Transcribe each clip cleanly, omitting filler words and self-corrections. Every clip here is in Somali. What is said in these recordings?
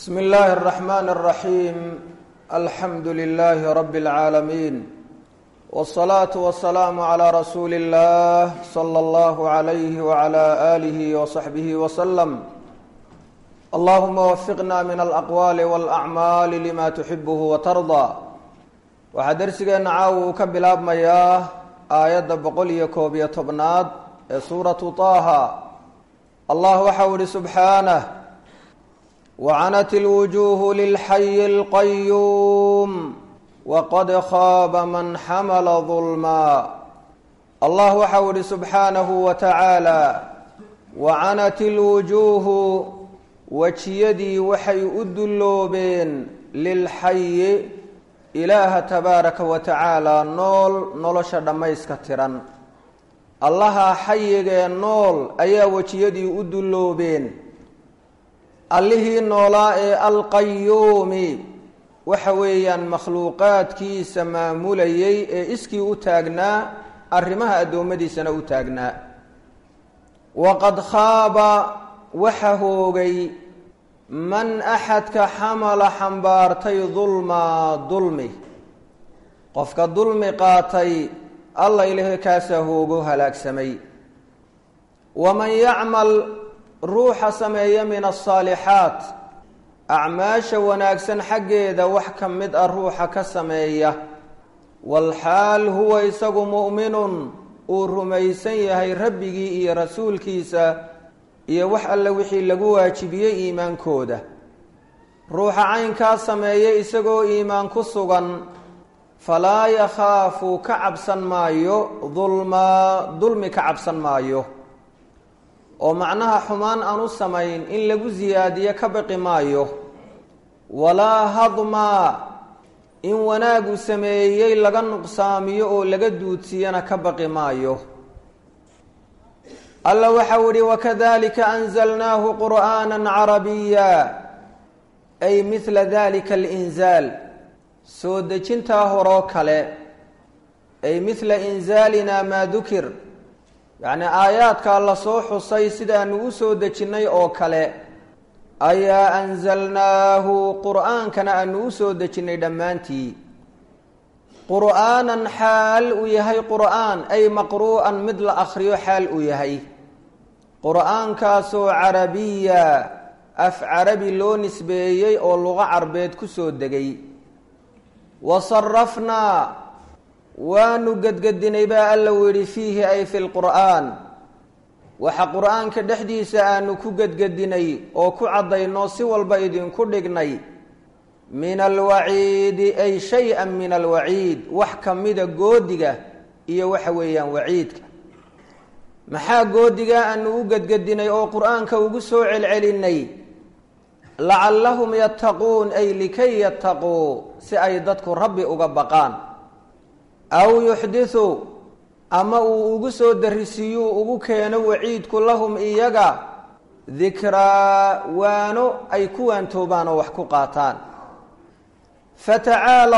بسم الله الرحمن الرحيم الحمد لله رب العالمين والصلاة والسلام على رسول الله صلى الله عليه وعلى آله وصحبه وسلم اللهم وفقنا من الأقوال والأعمال لما تحبه وترضى waxaa darsigeena caawa uu ka bilaabmayaa aayadda 112 ee suuratu Taaha. Allah waxa uu subxaanahu وعنت الوجوه للحي القيوم وقد خاب من حمل ظلما. الله وحول سبحانه وتعالى وعنت الوجوه وجيدي وحي أدلوبين للحي إله تبارك وتعالى نولش دميس كتران الله حي نول أيا وجيدي أدلوبين allihii noolaa ee alqayuumi waxa weeyaan makhluuqaadkiisa maamulayay ee iskii u taagnaa arrimaha addoommadiisana u taagnaa. waqad khaaba waxa hoogay man axadka xamala xambaartay dulmi qofka dulmi qaatay alla ilaahay kaasa hoogo halaagsamay. waman yacmal ruuxa sameeya min asaalixaat acmaasha wanaagsan xaggeeda wax ka mid ah ruuxa ka sameeya walxaal huwa isagu mu'minun uu rumaysan yahay rabbigii iyo rasuulkiisa iyo wax alle wixii lagu waajibiyey iimaankooda. ruuxa caynkaa sameeya isagoo iimaan ku sugan falaa yakhaafu ka cabsan maayo dulmi ka cabsan maayo oo macnaha xumaan aan u samayn in lagu siyaadiyo ka baqi maayo. walaa hadma in wanaagu sameeyey laga nuqsaamiyo oo laga duudsiyana ka baqi maayo. alla waxa uu yihi wakadalika anzalnaahu qur'aanan carabiya ay mithla dalika alinzaal soo dejintaa horoo kale ay mithla inzaalina maa dukir yacni aayaadkaa la soo xusay sidaanu u soo dejinnay oo kale ayaa anzalnaahu qur'aankana aanu u soo dejinnay dhammaantii. qur'aanan xaal uu yahay qur'aan ay maqruu'an mid la akhriyo xaal uu yahay qur'aankaasoo carabiya af carabi loo nisbeeyey oo luqo carbeed ku soo degay. wasarafnaa waanu gedgedinay baa alla u yidhi fiihi ay fi lqur'aan waxa qur'aanka dhexdiisa aanu ku gedgedinay oo ku caddayno si walba idinku dhignay min alwaciidi ay shay-an min alwaciid wax ka mida goodiga iyo waxa weeyaan waciidka. maxaa goodiga aanu u gedgedinay oo qur'aanka ugu soo celcelinay lacallahum yattaquun ay likay yattaquu si ay dadku rabbi uga baqaan aw yuxdithu ama uu ugu soo darisiiyuu ugu keeno waciidku lahum iyaga dikraa waano ay ku waantoobaan oo wax ku qaataan. fatacaala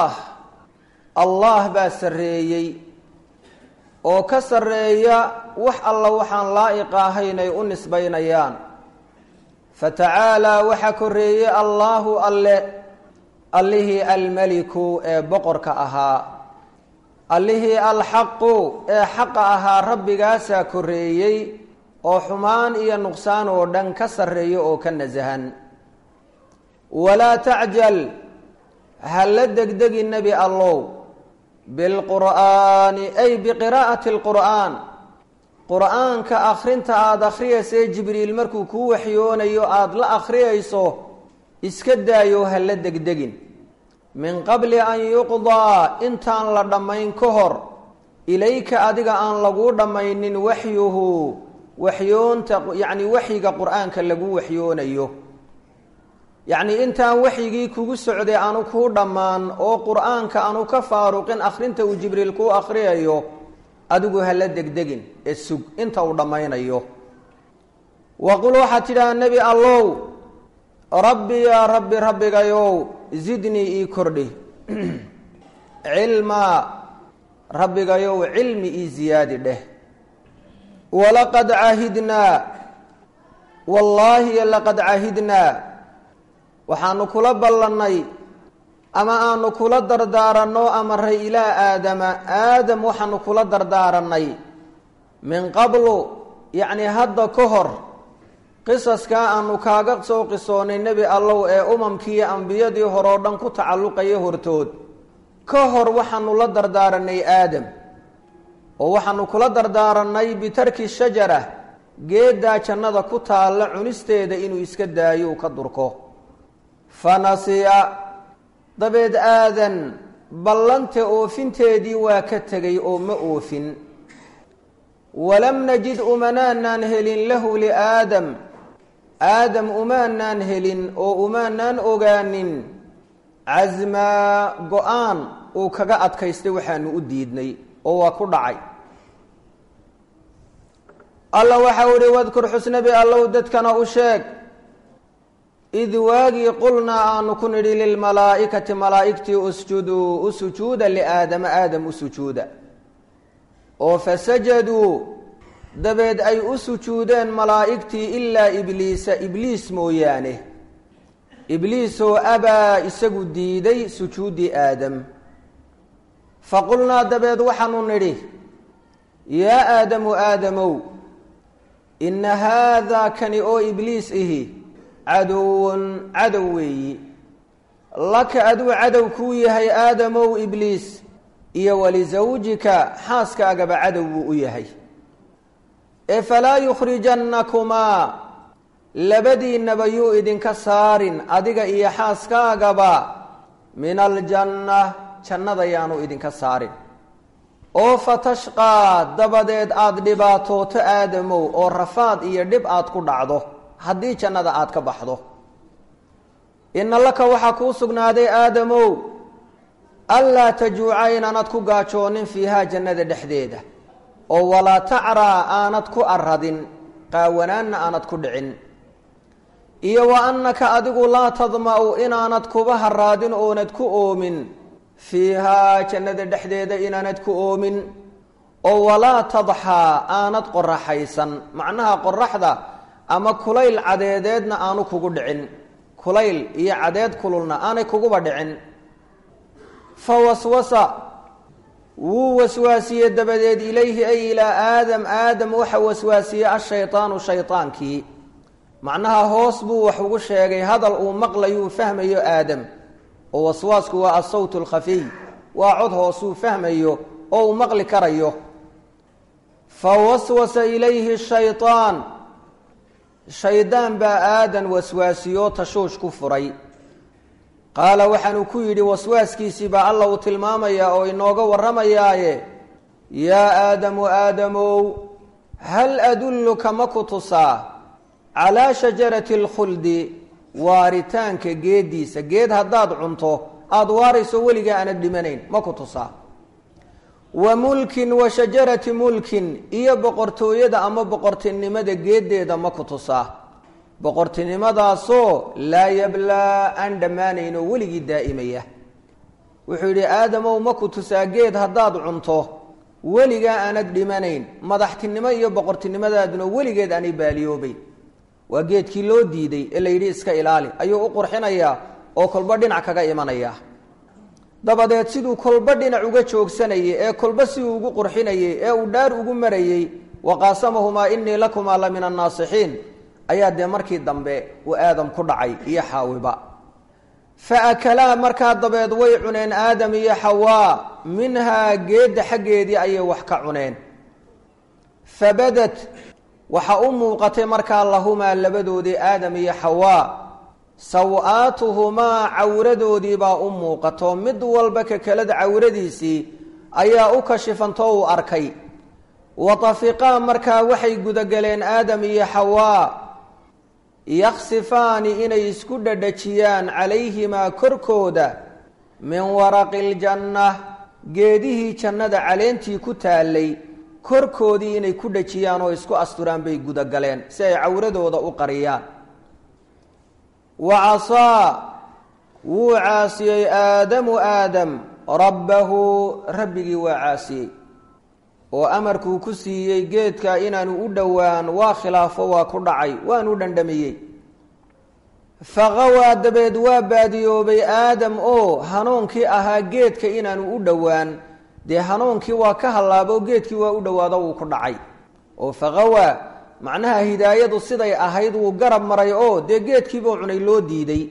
allah baa sarreeyey oo ka sarreeya wax alla waxaan laa'iq ahayn ay u nisbaynayaan. fatacaalaa waxa korreeyey allaahu allihii almeliku ee boqorka ahaa allihii alxaqu ee xaqa ahaa rabbigaasaa korreeyey oo xumaan iyo nuqsaan oo dhan ka sarreeyo oo ka nasahan. walaa tacjal ha la degdegi nebi allow bilqur'aani ay biqiraa'ati alqur'aan qur'aanka akhrinta aada akhriyaysee jibriil markuu kuu waxyoonayo aada la akhriyayso iska daayo ha la degdegin min qabli an yuqdaa intaan la dhammayn ka hor ilayka adiga aan laguu dhammaynin waxyuhu waxyoonta yacni waxyiga qur'aanka lagu waxyoonayo yacni intaan waxyigii kugu socday aanu kuu dhammaan oo qur'aanka aanu ka faaruqin akhrinta uu jibriil kuu akhriyayo adigu ha la degdegin ee sug inta uu dhammaynayo. waqul waxaad tidhaha nebi allow rabbi yaa rabbi rabbigayow zidnii ii kordhi cilmaa rabbigayow cilmi ii ziyaadi dheh. walaqad caahidnaa wallaahi laqad caahidnaa waxaanu kula ballannay ama aanu kula dardaaranno amaray ilaa aadama aadam waxaanu kula dardaarannay min qablu yacni hadda ka hor qisaskaa aanu kaaga soo qisoonay nebi allow ee umamkiiyo ambiyadii hore oo dhan ku tacalluqaya hortood ka hor waxaanu la dardaarannay aadam oo waxaanu kula dardaarannay bitarki shajara geeddaa jannada ku taalla cunisteeda inuu iska daayo uu ka durko fanasiya dabeed aadan ballanta oofinteedii waa ka tegay oo ma oofin walam najid umanaanaan helin lahu liaadam aadam umaanaan helin oo umaanaan ogaanin casmaa go-aan uu kaga adkaystay waxaanu u diidnay oo waa ku dhacay alla waxau ihi wadkur xusnabi allow dadkana u sheeg id waagii qulnaa aanu ku nidhi lilmalaa'ikati malaa'igtii usjuduu u sujuuda liaadama aadam u sujuuda oo fasajaduu dabeed ay u sujuudeen malaa'igtii ilaa ibliisa ibliis mooyaane ibliisoo abaa isagu diiday sujuuddii aadam faqulnaa dabeed waxaanu nidhi yaa aadamu aadamow inna haadaa kani oo ibliis ihi caduwun cadow weeyi laka aduu cadow kuu yahay aadamow ibliis iyo walisawjika xaaskaagaba cadow buu u yahay ee falaa yukhrijannakumaa labadiinnaba yuu idinka saarin adiga iyo xaaskaagaba min aljanna jannada yaanu idinka saarin oo fatashqaa dabadeed aada dhibaatooto aadamow oo rafaad iyo dhib aad ku dhacdo haddii jannada aad ka baxdo inna laka waxaa kuu sugnaaday aadamow allaa tajuuca inaanad ku gaajoonin fiihaa jannada dhexdeeda oo walaa tacraa aanad ku arradin qaawanaanna aanad ku dhicin iyo wa annaka adigu laa tadma'u inaanad kuba haraadin oonad ku oomin fiihaa jannada dhexdeeda inaanad ku oomin oo walaa tadxaa aanad qoraxaysan macnaha qoraxda ama kulayl cadeedeedna aanu kugu dhicin kulayl iyo cadeed kululna aanay kuguba dhicin fa waswasa wuu waswaasiyey dabadeed ilayhi ay ilaa aadam aadam waxa waswaasiyey ashaydaanu shaydaankii macnaha hoos buu wax ugu sheegay hadal uu maqlayuu fahmayo aadam oo waswaasku waa asawt alkhafiy waa cod hoosuu fahmayo oo uu maqli karayo fa waswasa ilayhi shaydaan shaydaan baa aadan waswaasiyoo tashuush ku furay qaala waxaanuu ku yidhi waswaaskiisii baa alla uu tilmaamayaa oo inooga warramayaaye yaa aadamu aadamow hal adulluka ma ku tusaa calaa shajarati alkhuldi waaritaanka geeddiisa geed haddaad cunto aada waarayso weligaa aanad dhimanayn ma ku tusaa wa mulkin wa shajarati mulkin iyo boqortooyada ama boqortinimada geeddeeda ma ku tusaa boqortinimadaasoo laa yablaa aan dhammaanaynoo weligii daa'imaya wuxuu yidhi aadamow ma ku tusaa geed haddaad cunto weligaa aanad dhimanayn madaxtinimo iyo boqortinimadaaduna weligeed aanay baaliyoobayn waa geedkii loo diiday ee la yidhi iska ilaali ayuu u qurxinayaa oo kolba dhinac kaga imanayaa dabadeed siduu kolba dhinac uga joogsanayay ee kolba siduu ugu qurxinayay ee uu dhaar ugu marayey waqaasamahumaa inii lakumaa la min annaasixiin ayaa dee markii dambe uu aadam ku dhacay iyo xaawiba fa akalaa markaa dabeed way cuneen aadam iyo xawaa minhaa geedda xaggeedii ayay wax ka cuneen fabadad waxa u muuqatay markaa lahumaa labadoodii aadam iyo xawaa saw-aatuhumaa cawradoodii baa u muuqato mid walba kakelada cawradiisii ayaa u kashifantoo uu arkay watafiqaa markaa waxay gudogaleen aadam iyo xawaa yaksifaani inay isku dhadhajiyaan calayhimaa korkooda min waraqi iljanna geedihii jannada caleentii ku taallay korkoodii inay ku dhajiyaan oo isku asturaan bay gudogaleen si ay cawradooda u qariyaan wa casaa wuu caasiyey aadamu aadam rabbahu rabbigii waa caasiyey oo amarkuu ku siiyey geedka inaanu u dhowaan waa khilaafo waa ku dhacay waanu dhandhamiyey faqawaa dabeed waa baadiyoobay aadam oo hanuunkii ahaa geedka inaanu u dhowaan dee hanuunkii waa ka hallaabo geedkii waa u dhowaado wuu ku dhacay oo faqawaa macnaha hidaayadu siday ahayd wuu garab maray oo dee geedkiibuu cunay loo diiday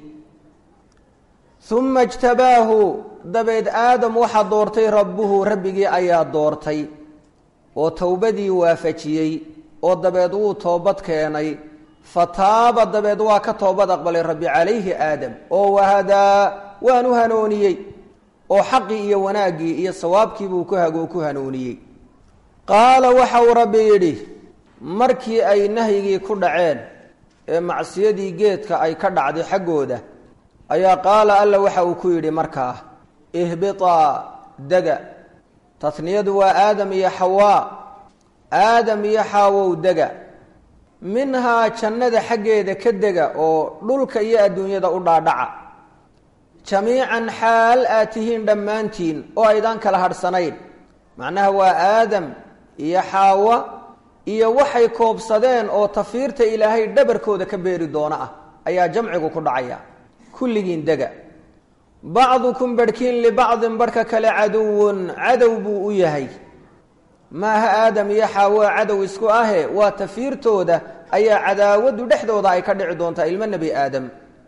uma ijtabaahu dabeed aadam waxaa doortay rabbuhu rabbigii ayaa doortay oo towbadii waafajiyey oo dabeed wuu toobad keenay fataaba dabeed waa ka toobad aqbalay rabbi calayhi aadam oo wahadaa waanu hanuuniyey oo xaqii iyo wanaaggii iyo sawaabkiibuu ku hanuuniyey qaala waxa uu rabbi yidhi markii ay nahyigii ku dhaceen ee macsiyadii geedka ay ka dhacday xaggooda ayaa qaala alla waxa uu ku yidhi markaa ihbitaa dega tasniyadu waa aadam iyo xawaa aadam iyo xaawow dega minhaa jannada xaggeeda ka dega oo dhulka iyo adduunyada u dhaadhaca jamiican xaal aad tihiin dhammaantiin oo aydaan kala hadhsanayn macnaha waa aadam iyo xaawa iyo waxay koobsadeen oo tafiirta ilaahay dhabarkooda ka beeri doona ah ayaa jamcigu ku dhacaya kulligiin dega bacdukum barhkiin libacdin barhka kale caduwun cadow buu u yahay maaha aadam iyo xaawa cadow isku ahe waa tafiirtooda ayaa cadaawadu dhexdooda ay ka dhici doontaa ilmo nebi aadam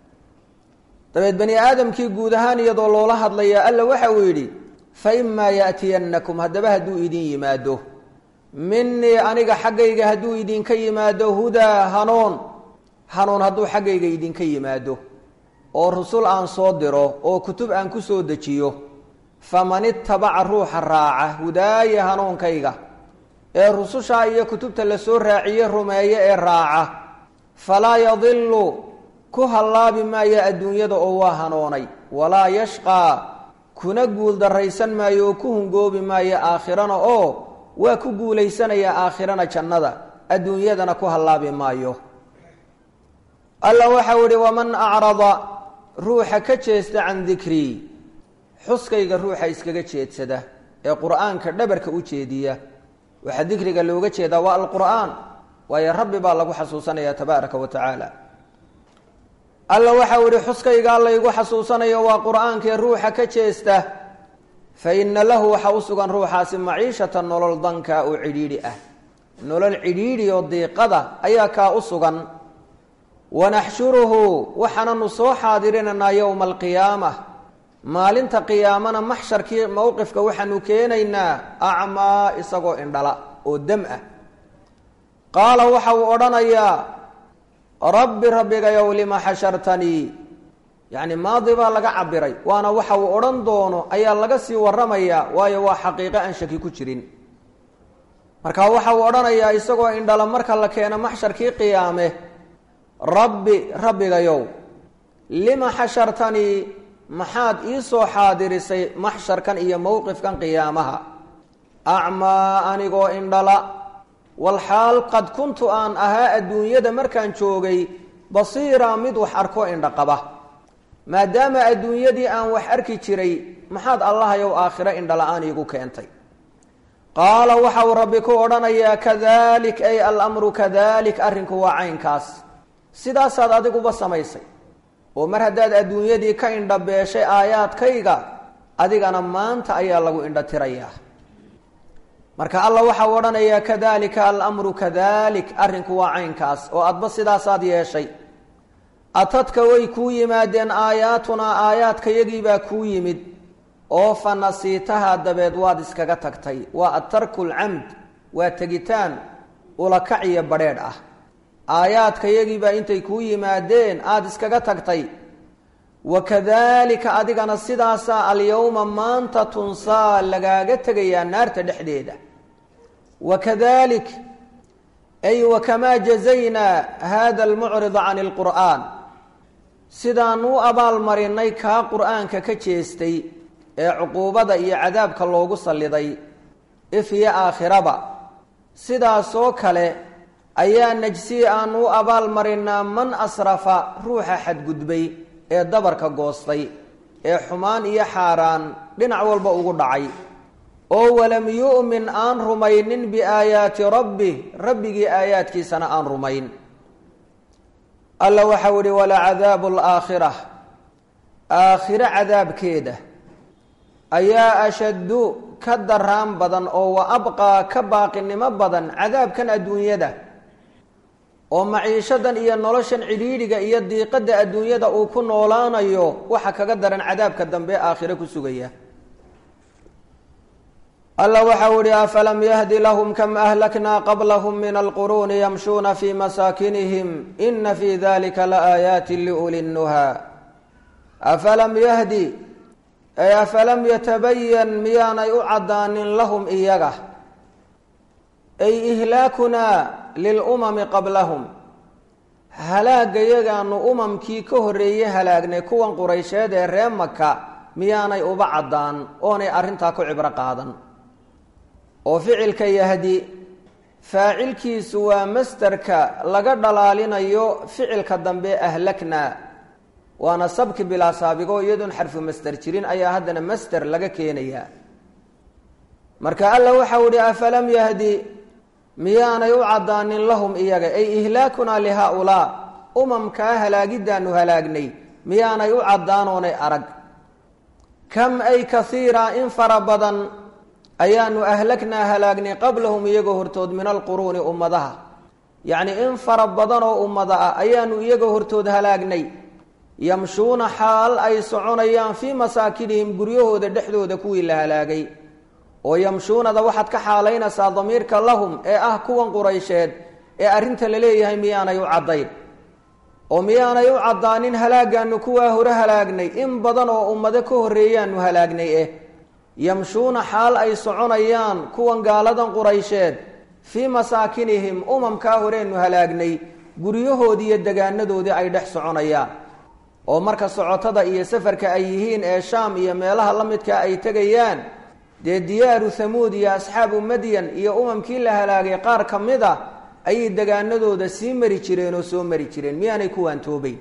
dabeed bani aadamkii guud ahaan iyadoo loola hadlaya alla waxa uu yidhi fa imaa yaatiyannakum haddaba hadduu idin yimaado minii aniga xaggayga hadduu idinka yimaado hudaa hanuun hadduu xaggayga idinka yimaado oo rusul aan soo diro oo kutub aan ku soo dejiyo faman itabaca ruuxa raaca hudaaya hanuunkayga ee rusushaa iyo kutubta la soo raaciye rumeeye ee raaca falaa yadilu ku hallaabi maayo adduunyada oo waa hanuunay walaa yashqaa kuna guuldarraysan maayo oo ku hungoobi maayo aakhirana oo waa ku guulaysanaya aakhirana jannada adduunyadana ku hallaabi maayo alla waxau ihi waman acrada ruuxa ka jeesta can dikrii xuskayga ruuxa iskaga jeedsada ee qur'aanka dhabarka u jeediya waxaa dikriga looga jeedaa waa alqur'aan waayo rabbi baa lagu xasuusanaya tabaaraka wa tacaala alla waxau ihi xuskaygaa laygu xasuusanayo waa qur'aankee ruuxa ka jeesta fa ina lahu waxa u sugan ruuxaasi maciishatan nolol danka oo cidhiidhi ah nolol cidhiidhi oo diiqada ayaa kaa u sugan wanaxshuruhu waxaananu soo xaadirinaynaa yowma alqiyaama maalinta qiyaamana maxsharkii mowqifka waxaanu keenaynaa acmaa isagoo indhala oo dam ah qaala waxa uu odhanayaa rabbi rabbigayow lima xashartanii yacni maadi baa laga cabiray waana waxa uu odhan doono ayaa laga sii waramayaa waayo waa xaqiiqo aan shaki ku jirin marka waxa uu odhanayaa isagoo indhala marka la keeno maxsharkii qiyaame rabbigayow lima xashartanii maxaad ii soo xaadirisay maxsharkan iyo mowqifkan qiyaamaha acmaa anigoo indhala walxaal qad kuntu aan ahaa adduunyada markaan joogay basiira mid wax arko indha qaba maadaama adduunyadii aan wax arki jiray maxaad allahayow aakhiro indhala-aan iigu keentay qaala waxa uu rabbi ku odhanayaa kadalik ay alamru kadalik arrinku waa caynkaas sidaasaad adiguba samaysay oo mar haddaad adduunyadii ka indhabeeshay aayaadkayga adigana maanta ayaa lagu indha tirayaa marka alla waxa uu odhanayaa kadalika alamru kadalik arrinku waa caynkaas oo adba sidaasaad yeeshay atadka way kuu yimaadeen aayaatunaa aayaadkayagiibaa kuu yimid oo fa nasiitaha dabeed waad iskaga tagtay waa atarku lcamd waa tegitaan ulakac iyo badheedh ah aayaadkayagiibaa intay kuu yimaadeen aada iskaga tagtay wakadalika adigana sidaasaa alyowma maanta tunsaa lagaaga tegayaa naarta dhexdeeda wakadalik ay wakamaa jazaynaa hada almucrida can alqur'aan sidaan u abaalmarinay kaa qur'aanka ka jeestay ee cuquubada iyo cadaabka loogu salliday if iyo aakhiraba sidaasoo kale ayaa najsi aan u abaalmarinaa man asrafa ruuxa xadgudbay ee dabarka goostay ee xumaan iyo xaaraan dhinac walba ugu dhacay oo walam yu'min aan rumaynin biaayaati rabbi rabbigii aayaadkiisana aan rumayn alla waxau ihi walacadaabu alaakhirah aakhiro cadaabkeeda ayaa ashaddu ka daraan badan oo wa abqaa ka baaqinimo badan cadaabkan adduunyada oo maciishadan iyo noloshan cidhiidhiga iyo diiqada adduunyada uu ku noolaanayo waxa kaga daran cadaabka dambe aakhiro ku sugaya alla waxau ihi afalam yahdi lahum kam ahlaknaa qablahum min alquruuni yamshuuna fii masaakinihim ina fii dalika laaayaati liuli nnuhaa afalam yahdi ay afalam yatabayan miyaanay u caddaanin lahum iyaga ay ihlaakunaa lilumami qablahum halaagayagaanu umamkii ka horreeyey halaagnay kuwan quraysheed ee ree maka miyaanay uba caddaan oonay arrintaa ku cibro qaadan oo ficilka yahdi faacilkiisu waa masderka laga dhalaalinayo ficilka dambe ahlaknaa waana sabki bilaa saabigo iyadoon xarfu masder jirin ayaa haddana masder laga keenayaa marka alla waxau ihi afalam yahdi miyaanay u caddaanin lahum iyaga ay ihlaakunaa lihaa-ulaa umamkaa halaagidaanu halaagnay miyaanay u caddaanoonay arag kam ay kaiira in fara badan ayaanu ahlagnaa halaagnay qablahum iyagoo hortood min alquruuni ummadaha yacnii in fara badan oo ummada ah ayaanu iyagoo hortood halaagnay yamshuuna xaal ay soconayaan fii masaakinihim guryahooda dhexdooda kuwii la halaagay oo yamshuunada waxaad ka xaalaynaysaa damiirka lahum ee ah kuwan quraysheed ee arrinta la leeyahay miyaanay u caddayn oo miyaanay u caddaanin halaagaanu kuwaa hore halaagnay in badan oo ummado ka horreeyaanu halaagnay yamshuuna xaal ay soconayaan kuwan gaaladan quraysheed fii masaakinihim umamkaa horeenu halaagnay guryahoodii iyo degaanadoodii ay dhex soconayaan oo marka socotada iyo safarka ay yihiin ee shaam iyo meelaha la midka ay tegayaan dee diyaaru hamuud iyo asxaabu madyan iyo umamkii la halaagay qaar ka mid a ayay degaanadooda sii mari jireen oo soo mari jireen miyaanay kuwaan toobayn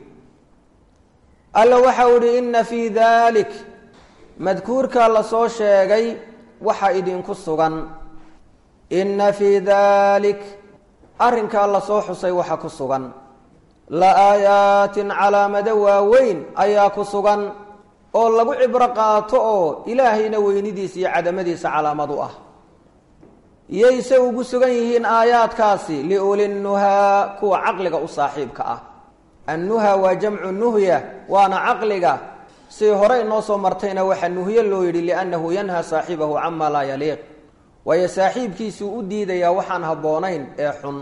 alla waxau ihi inna fii dalik madkuurkaa lasoo sheegay waxa idinku sugan inna fii dalik arrinkaa lasoo xusay waxa ku sugan la aayaatin calaamado waaweyn ayaa ku sugan oo lagu cibro qaato oo ilaahayna weynidiisa iyo cadamadiisa calaamad u ah yayse ugu sugan yihiin aayaadkaasi liulinnuhaa kuwa caqliga u saaxiibka ah annuha waa jamcu nuhya waana caqliga si hore inoo soo martayna waxaa nuhyo loo yidhi liannahu yanhaa saaxibahu camaa laa yaliiq waayo saaxiibkiisuu u diidayaa waxaan habboonayn ee xun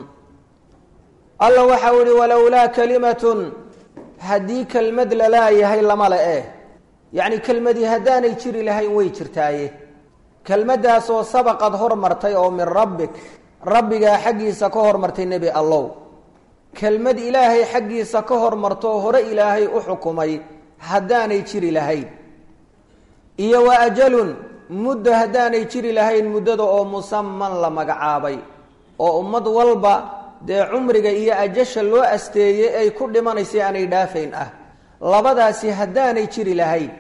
alla waxau ihi walowlaa kalimatun haddii kelmad lalaayahay lama le yacni kelmadii haddaanay jiri lahayn way jirtaaye kelmaddaasoo sabaqad hormartay oo min rabbik rabbigaa xaggiisa ka hormartay nebi allow kelmad ilaahay xaggiisa ka hormartoo hore ilaahay u xukumay haddaanay jiri lahayn iyo wa ajalun muddo haddaanay jiri lahayn muddada oo musaman la magacaabay oo ummad walba dee cumriga iyo ajasha loo asteeyey ay ku dhimanaysay aanay dhaafayn ah labadaasi haddaanay jiri lahayn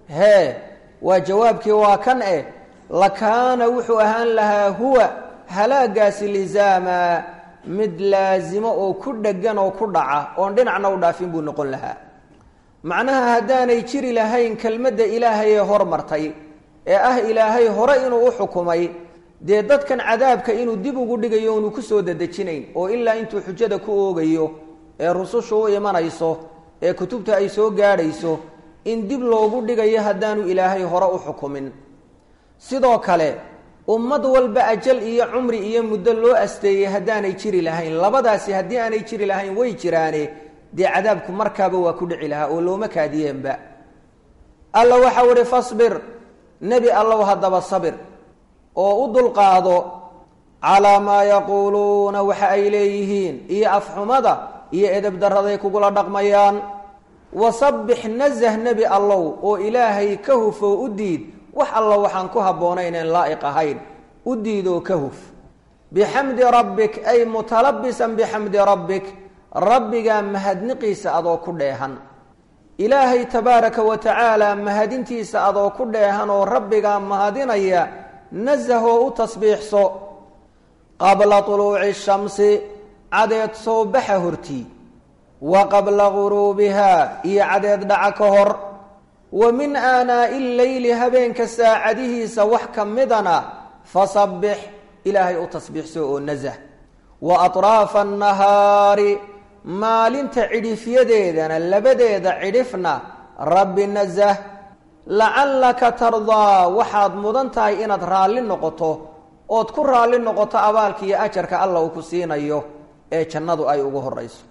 waa jawaabkii waa kan lakaana wuxuu ahaan lahaa huwa halaagaasi lizaama mid laasimo oo ku dhegan oo ku dhaca oon dhinacna u dhaafin buu noqon lahaa macnaha haddaanay jiri lahayn kelmadda ilaahay ee hormartay ee ah ilaahay hore inuu u xukumay dee dadkan cadaabka inuu dib ugu dhigayo unu ku soo dadejinayn oo ilaa intuu xujada ku oogayo ee rusushu u imanayso ee kutubta ay soo gaadhayso in dib loogu dhigayo haddaanu ilaahay hore u xukumin sidoo kale ummad walba ajal iyo cumri iyo muddo loo asteeyey haddaanay jiri lahayn labadaasi haddii aanay jiri lahayn way jiraane dee cadaabku markaaba waa ku dhici lahaa oo looma kaadiyeenba alla waxau ihi fasbir nebi allow haddaba sabir oo u dulqaado calaa maa yaquuluuna waxa ay leeyihiin iyo afxumada iyo edebdaraday kugula dhaqmayaan wasabbix nazah nebi allow oo ilaahay ka hufoo u diid wax alla waxaan ku habboonayneen laa'iq ahayn u diidoo ka huf bixamdi rabbik ay mutalabisan bixamdi rabbik rabbigaa mahadniqiisa adoo ku dheehan ilaahay tabaaraka wa tacaala mahadintiisa adoo ku dheehan oo rabbigaa mahadinaya nasahoo u tasbiixso qabla tuluuci shamsi cadeed soo baxa hortii wa qabla guruubihaa iyo cadeed dhaca ka hor wa min aanaa'i illeyli habeenka saacadihiisa wax ka midana fasabbix ilaahay u tasbiixso oo nasah wa atraafa annahaari maalinta cidhifyadeedana labadeeda cidhifna rabbi nasah lacallaka tardaa waxaad mudan tahay inaad raalli noqoto ood ku raalli noqoto abaalka iyo ajarka alla uu ku siinayo ee jannadu ay ugu horayso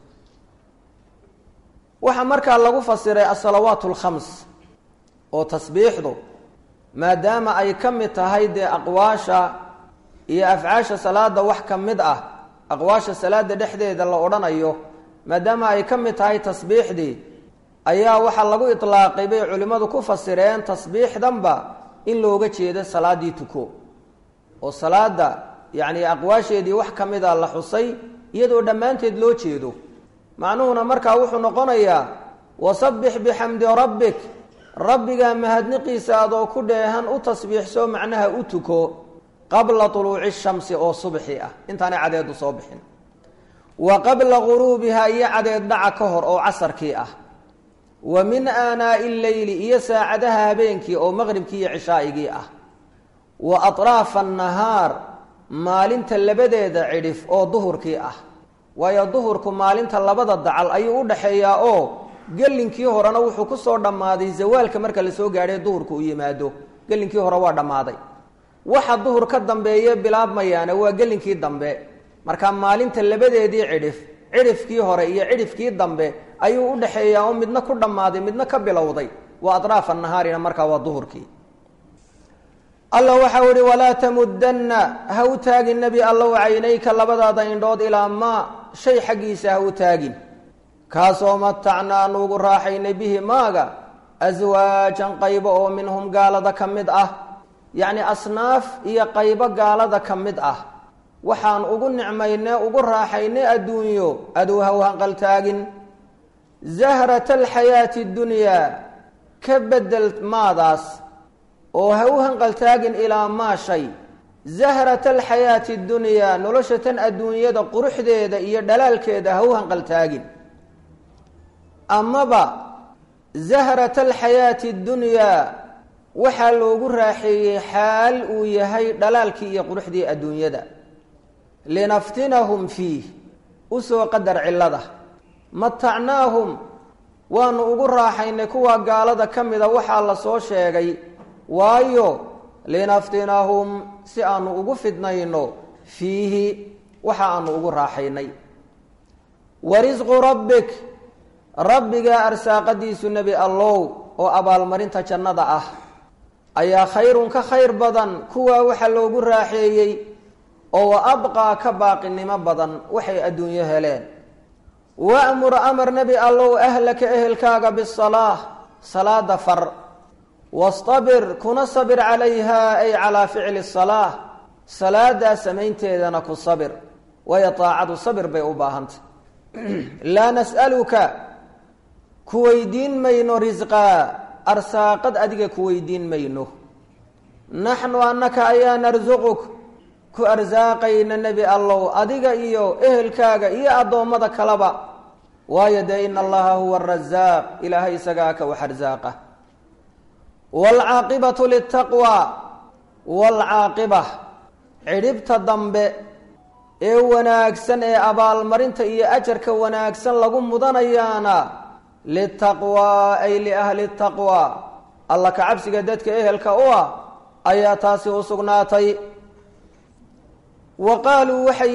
waxaa markaa lagu fasiray asalawaat alkhams oo tasbiixdu maadaama ay ka mid tahay dee aqwaasha iyo afcaasha salaada wax ka mid ah aqwaasha salaada dhexdeeda la odhanayo maadaama ay ka mid tahay tasbiixdii ayaa waxaa lagu itlaaqay bay culimmadu ku fasireen tasbiixdanba in looga jeedo salaadii tuko oo salaada yacni aqwaasheedii wax ka mid a la xusay iyadoo dhammaanteed loo jeedo macnuhuna markaa wuxuu noqonayaa wasabbix bixamdi rabbik rabbigaa mahadniqiisa adoo ku dheehan u tasbiixso macnaha u tuko qabla tuluuci shamsi oo subxi ah intaanay cadeedu soo bixin wa qabla guruubihaa iyo cadeed dhaca ka hor oo casarkii ah wa min aanaa'i illeyli iyo saacadaha habeenkii oo maqribkii iyo cishaa'igii ah wa atraafa annahaar maalinta labadeeda cidhif oo duhurkii ah waayo duhurku maalinta labada dacal ayuu u dhaxeeyaa oo gelinkii horena wuxuu ku soo dhammaaday zawaalka marka la soo gaadhay duhurku u yimaado gelinkii hore waa dhammaaday waxa duhur ka dambeeye bilaabmayaana waa gelinkii dambe marka maalinta labadeedii cidhifkii hore iyo cidhifkii dambe ayuu u dhaxeeyaa oo midna ku dhammaaday midna ka bilowday waa atraaf annahaarina markaa waa duhurkii alla waxau ihi walaa tamudanna ha u taagin nebi allow caynayka labadaada indhood ilaa maa shay xaggiisa ha u taagin kaasoo matacna aanu ugu raaxaynay bihi maaga aswaajan qaybo oo minhum gaalada ka mid ah yacni asnaaf iyo qaybo gaalada ka mid ah waxaan ugu nicmaynay ugu raaxaynay adduunyo aduu ha u hanqaltaagin zahrata alxayaati ddunyaa ka bedel maadaas oo ha u hanqaltaagin ilaa maa shay zahrata alxayaati ddunyaa nolosha tan adduunyada quruxdeeda iyo dhalaalkeeda ha u hanqaltaagin amaba zahrata alxayaati ddunyaa waxaa loogu raaxeeyey xaal uu yahay dhalaalkii iyo quruxdii adduunyada linaftinahum fiih usoo qadar cillada matacnaahum waanu ugu raaxaynay kuwa gaalada ka mida waxaa la soo sheegay waayo linaftinahum si aanu ugu fidnayno fiihi waxa aanu ugu raaxaynay wa risqu rabbik rabbigaa arsaaqadiisu nebi allow oo abaalmarinta jannada ah ayaa khayrun ka khayr badan kuwaa waxa loogu raaxeeyey oo wa abqaa ka baaqinimo badan waxay adduunyo heleen wa'mur amar nebi allow ahlaka ehelkaaga bisalaah salaada far wastabir kuna sabir calayha ay calaa ficli salaah salaadaa samaynteedana ku sabir waayo taacadu sabir bay u baahantay laa nas'aluka ku weydiin mayno risqaa arsaaqad adiga ku weydiin mayno naxnu annaka ayaa narsuquk ku arsaaqayna nebi allow adiga iyo ehelkaaga iyo addoommada kaleba waayo dee ina allaha huwa arasaaq ilaahay isagaa ka wax arsaaqa waalcaaqibatu litaqwa waalcaaqiba cidhibta dambe ee wanaagsan ee abaalmarinta iyo ajarka wanaagsan lagu mudanayaana litaqwaa ay liahli taqwa alla ka cabsiga dadka ehelka u ah ayaa taasi u sugnaatay wa qaaluu waxay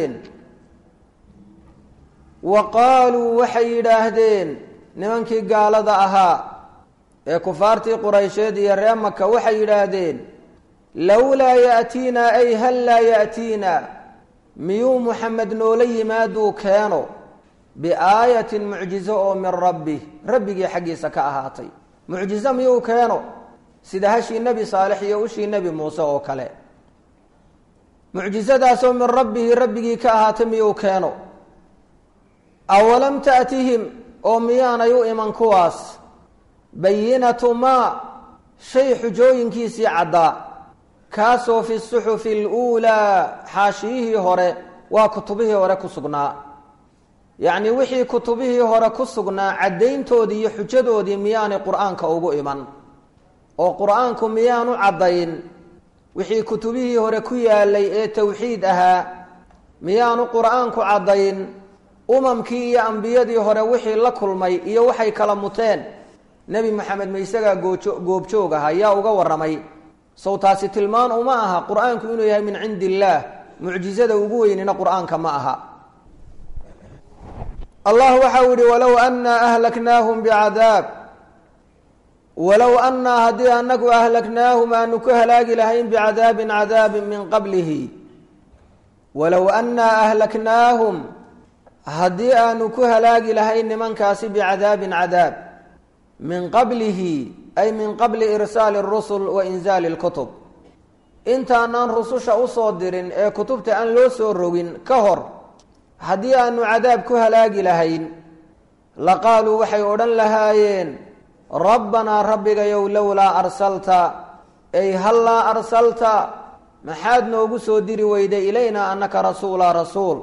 yidhaahdeen nimankii gaalada ahaa ee kufaartii quraysheed iyo ree maka waxay yidhaahdeen lowlaa ya'tiinaa ay hal laa ya'tiinaa miyuu muxamed noola yimaaduu keeno biaayatin mucjizo oo min rabbigii xaggiisa ka ahaatay mucjizo miyuu keeno sida hashii nebi saalix iyo ushii nebi muuse oo kale mucjizadaasoo min rabbihi rabbigii ka ahaatay miyuu keeno awalam ta'tihim oo miyaanay u iman kuwaas bayinatu maa shay xujooyinkiisii caddaa kaasoo fi suxufi aluulaa xaashiyihii hore waa kutubihii hore ku sugnaa yacni wixii kutubihii hore ku sugnaa caddayntoodii iyo xujadoodii miyaanay qur-aanka ugu iman oo qur-aanku miyaanu caddayn wixii kutubihii hore ku yaalay ee tawxiid ahaa miyaanu qur-aanku caddayn umamkii iyo ambiyadii hore wixii la kulmay iyo waxay kala muteen nebi maxamed ma isagaa goobjoog aha yaa uga warramay sow taasi tilmaan uma aha qur-aanku inuu yahay min cindi illaah mucjizada ugu weynina qur-aanka ma aha allah waxa uu yihi walow annaa ahlaknaahum bicadaab walow annaa haddii anagu ahlaknaahum aanu ku halaagi lahayn bicadaabin cadaabin min qablihi walow annaa ahlaknaahum haddii aanu ku halaagi lahayn nimankaasi bicadaabin cadaab min qablihi ay min qabli irsaali اrusul wa inzaali اlkutub intaanaan rususha usoo dirin ee kutubta aan loo soo rogin ka hor haddii aanu cadaab ku halaagi lahayn laqaaluu waxay odhan lahaayeen rabbanaa rabbigayow lowlaa arsalta ay hallaa arsalta maxaad noogu soo diri weyday ilaynaa annaka rasuula rasuul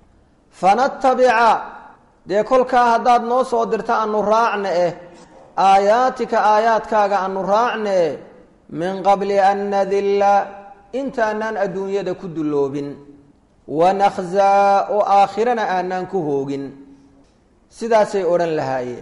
fanatabica dee kolkaa haddaad noo soo dirta anu raacne aayaatika aayaadkaaga anu raacne min qabli an nadilla intaanaan adduunyada ku dulloobin wanakhzaa oo aakhirana aanaan ku hoogin sidaasay odhan lahaayeen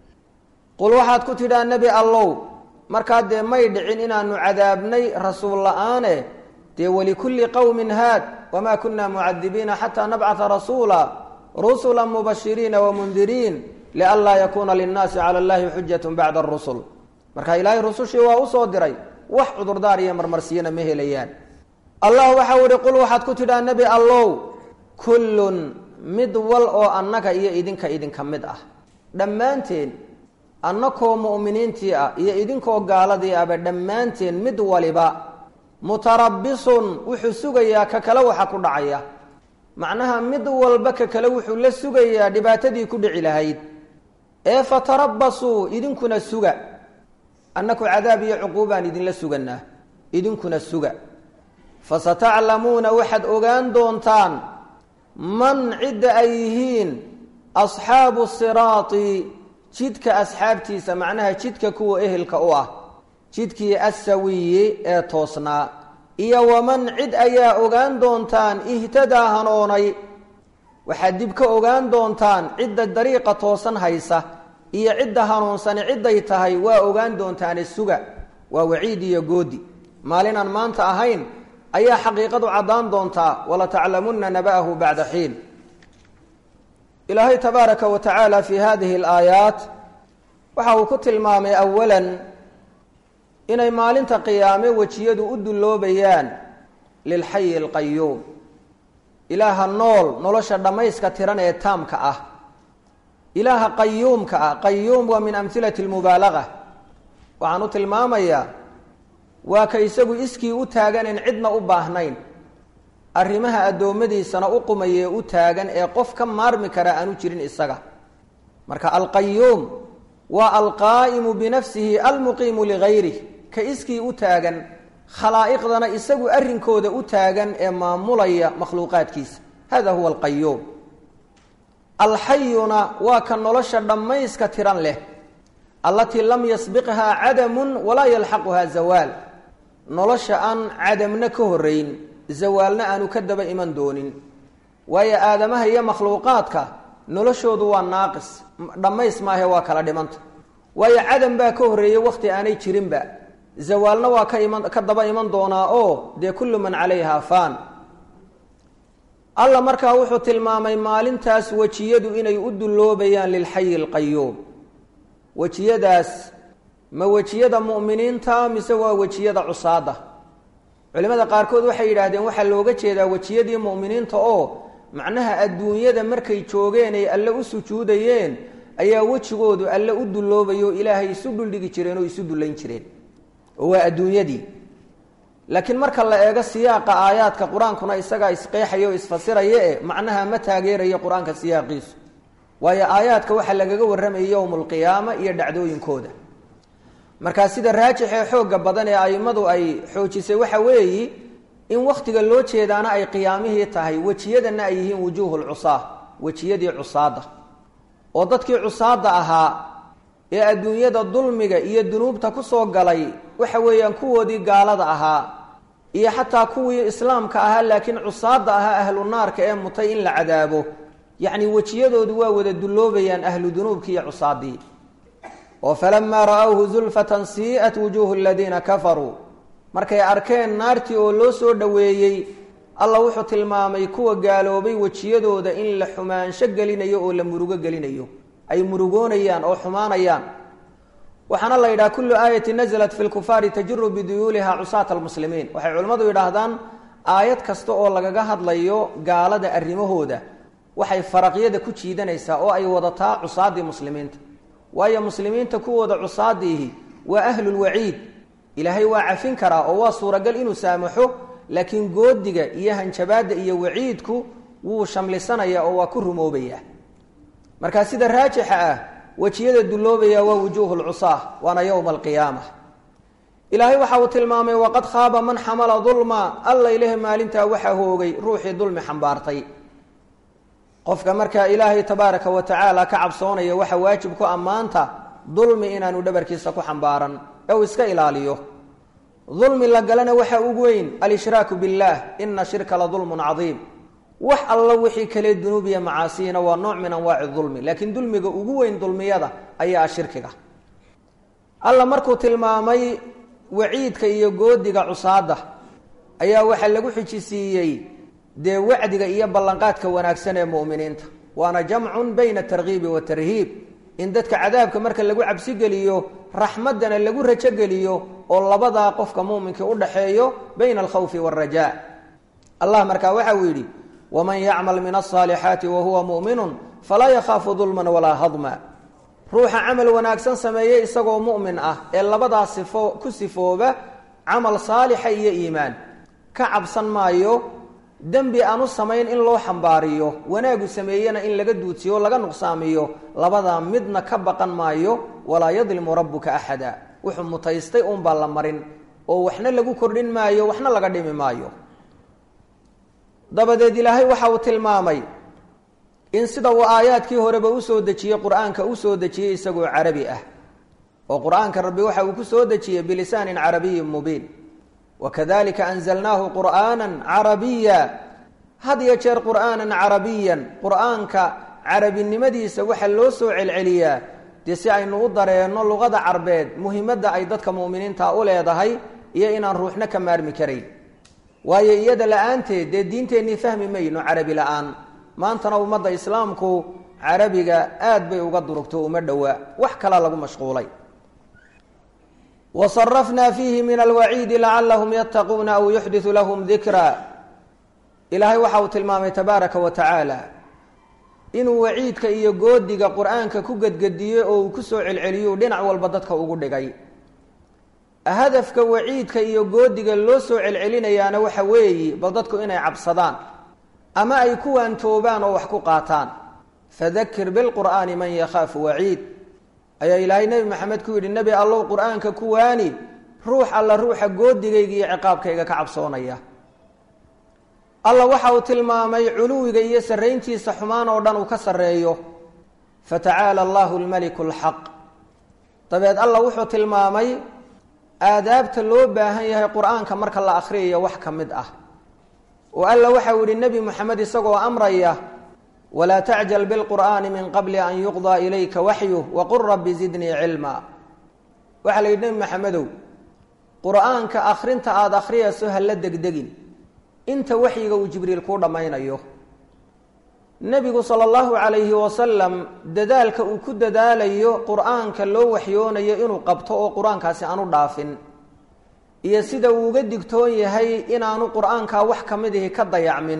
qul waxaad ku tidhaa nebi allow markaa dee may dhicin inaanu cadaabnay rasuul la-aane dee walikulli qowmin haad wamaa kunna mucadibiina xataa nabcata rasuula rusula mubashiriina wamundiriin lianlaa yakuuna linnaasi cala allahi xujatu bacda arusul marka ilaahay rusushii waa usoo diray wax cudurdaar iyo marmarsiyana ma helayaan allah waxau ihi qul waxaad ku tidhaa nebi allow kullun mid wal oo annaga iyo idinka mid ah dhammaanteen annakoo mu'miniintii ah iyo idinkoo gaaladii ahba dhammaanteen mid waliba mutarabbisun wuxuu sugayaa ka kale waxa ku dhacaya macnaha mid walba ka kale wuxuu la sugayaa dhibaatadii ku dhici lahayd ee fatarabbasuu idinkuna suga annaku cadaab iyo cuquubaan idinla suganaa idinkuna suga fasataclamuuna waxaad ogaan doontaan man cidda ay yihiin asxaabu siraati jidka asxaabtiisa macnaha jidka kuwa ehelka u ah jidkii assawiyi ee toosnaa iyo waman cid ayaa ogaan doontaan ihtadaa hanoonay waxaad dib ka ogaan doontaan cidda dariiqa toosan haysa iyo cidda hanuunsani cidday tahay waa ogaan doontaane suga waa waciid iyo goodi maalinaan maanta ahayn ayaa xaqiiqadu caddaan doontaa walataclamunna naba'ahu bacda xiin ilaahay tabaaraka wa tacaala fii hadihi alaayaat waxa uu ku tilmaamay awalan inay maalinta qiyaame wejiyadu u dulloobayaan lilxayi alqayuum ilaaha nool nolosha dhammayska tiran ee taamka ah ilaaha qayuumka ah qayuum waa min amhilati lmubaalaga waxaan u tilmaamayaa waa ka isagu iskii u taaganen cidna u baahnayn arrimaha addoommadiisana u qumayee u taagan ee qof ka maarmi kara aanu jirin isaga marka alqayuum waa alqaa'imu binafsihi almuqiimu ligayrih ka iskii u taagan khalaa'iqdana isagu arrinkooda u taagan ee maamulaya makhluuqaadkiisa hada huwa alqayuum alxayuna waa ka nolosha dhammayska tiran leh allatii lam yasbiqhaa cadamun walaa yalxaquhaa zawaal nolosha aan cadamna ka horeyn zawaalna aanu ka daba iman doonin waayo aadamaha iyo makhluuqaadka noloshoodu waa naaqis dhammays maahe waa kala dhimanta waayo cadam baa ka horreeyey wakhti aanay jirinba zawaalna waa ka daba iman doonaa oo dee kullu man calayhaa faan alla markaa wuxuu tilmaamay maalintaas wejiyadu inay u dulloobayaan lilxayi alqayuum wejiyadaas ma wejiyada mu'miniinta mise waa wejiyada cusaada culimada qaarkood waxay yidhaahdeen waxaa looga jeedaa wejiyadii mu'miniinta oo macnaha adduunyada markay joogeen ay alle u sujuudayeen ayaa wejigoodu alle u dulloobayo ilaahay isu dhuldhigi jireen oo isu dullayn jireen oo waa adduunyadii laakiin marka la eego siyaaqa aayaadka qur-aankuna isagaa isqeexaya oo isfasiraya macnaha ma taageerayo qur-aanka siyaaqiisu waayo aayaadka waxaa lagaga warramayay yowma alqiyaama iyo dhacdooyinkooda markaa sida raajix ee xoogga badan ee a'immadu ay xoojisay waxa weeyi in wakhtiga loo jeedaana ay qiyaamihii tahay wejiyadana ay yihiin wujuuhu lcusaa wejiyadii cusaada oo dadkii cusaada ahaa ee adduunyada dulmiga iyo dunuubta ku soo galay waxa weeyaan kuwoodii gaalada ahaa iyo xataa kuwii islaamka ahaa laakiin cusaada ahaa ahlu naarka ee mutay in la cadaabo yacni wejiyadoodu waa wada dulloobayaan ahlu dunuubkii iyo cusaadii oo falamaa ra'awhu zulfatan sii'at wujuuhu aladiina kafaruu markay arkeen naartii oo loo soo dhoweeyey alla wuxuu tilmaamay kuwa gaaloobay wejiyadooda in la xumaansho gelinayo oo la murugo gelinayo ay murugoonayaan oo xumaanayaan waxaana la yidhaha kullu aayatin nazalat fi lkufaari tajiru biduyuuliha cusaata almuslimiin waxay culimmadu yidhaahdaan aayad kasta oo lagaga hadlayo gaalada arrimahooda waxay faraqyada ku jiidanaysaa oo ay wadataa cusaadii muslimiinta waayo muslimiinta kuwooda cusaadiihi waa ahlulwaciid ilaahay waa cafin karaa oo waa suuragal inuu saamaxo laakiin goodiga iyo hanjabaadda iyo waciidku wuu shamlisanaya oo waa ku rumoobaya markaa sida raajixa ah wejiyada dulloobaya waa wujuuhu lcusaah waana yowma alqiyaama ilaahay waxa uu tilmaamay waqad khaaba man xamala dulma alla ilahi maalintaa waxaa hoogay ruuxii dulmi xambaartay qofka markaa ilaahay tabaaraka wa tacaala ka cabsoonaya waxa waajib ku ammaanta dulmi inaanu dhabarkiisa ku xambaaran ee uu iska ilaaliyo dulmi la galana waxa ugu weyn alshraaku billaah ina shirka la dulmun cadiim wax alla wixii kale dunuub iyo macaasiyina waa nooc min anwaaci dulmi laakiin dulmiga ugu weyn dulmiyada ayaa shirkiga alla markuu tilmaamay waciidka iyo goodiga cusaada ayaa waxaa lagu xijisiiyey dee wacdiga iyo ballanqaadka wanaagsan ee mu'miniinta waana jamcun bayna atarghiibi watarhiib in dadka cadaabka marka lagu cabsi geliyo raxmaddana lagu rajo geliyo oo labadaa qofka muuminka u dhaxeeyo bayna alkhawfi waalrajaa allah markaa waxa uu yidhi waman yacmal min alsaalixaati wahuwa mu'minun falaa yakhaafu dulman walaa hadma ruuxa camal wanaagsan sameeye isagoo mu'min ah ee labadaa sifo ku sifooba camal saalixa iyo iimaan ka cabsan maayo dembi aanu samayn in loo xambaariyo wanaagu sameeyena in laga duudsiyo laga nuqsaamiyo labadaa midna ka baqan maayo walaa yadlimu rabbuka axada wuxuu mutaystay uunbaa la marin oo waxna lagu kordhin maayo waxna laga dhimi maayo dabadeed ilaahay waxa uu tilmaamay in sida uu aayaadkii horeba usoo dejiyey qur-aanka usoo dejiyey isagoo carabi ah oo qur-aanka rabbi waxa uu ku soo dejiyey bilisaanin carabiyin mubiin wakadalika anzalnaahu qur'aana carabiya had iyo jeer qur'aanan carabiyan qur'aanka carabinimadiisa waxaa loo soo celceliyaa dee si aynu u dareenno luqada carbeed muhimadda ay dadka mu'miniinta u leedahay iyo inaan ruuxna ka maarmi karayn waayo iyada la-aanteed dee diinteennii fahmi mayno carabi la-aan maantana ummadda islaamku carabiga aad bay uga durugto uma dhowaa wax kala lagu mashquulay wasarafnaa fiihi min alwaciidi lacalahum yattaquuna aw yuxdiu lahum dikra ilaahay waxa uu tilmaamay tabaaraka wa tacaala inuu waciidka iyo goodiga qur-aanka ku gedgediyo oo uu ku soo celceliyo dhinac walba dadka ugu dhigay hadafka waciidka iyo goodiga loo soo celcelinayaana waxa weeyi bal dadku inay cabsadaan ama ay ku waantoobaan oo wax ku qaataan fadakir bilqur'aani man yakhaafu waciid ayaa ilaahay nebi maxamed ku yidhi nebi allow qur-aanka ku waani ruux alla ruuxa goodigayga iyo ciqaabkayga ka cabsoonaya alla waxa uu tilmaamay culuwiga iyo sarrayntiisa xumaan oo dhan uu ka sarreeyo fatacaala allahu almaliku alxaq dabeed alla wuxuu tilmaamay aadaabta loo baahan yahay qur-aanka marka la akhriyayo wax ka mid ah oo alla waxau yihi nebi moxamed isagoo amraya walaa tacjal bilqur'aani min qabli an yuqdaa ilayka waxyuh waqul rabbi zidnii cilma waxaa la yidhi nebi maxamedow qur-aanka akhrinta aada akhriyayso hala degdegin inta waxyiga uu jibriil kuu dhammaynayo nebigu sala allahu calayhi wasalam dadaalka uu ku dadaalayo qur-aanka loo waxyoonayo inuu qabto oo qur-aankaasi aanu dhaafin iyo sida uu uga digtoon yahay inaanu qur-aankaa wax ka mid ihi ka dayacmin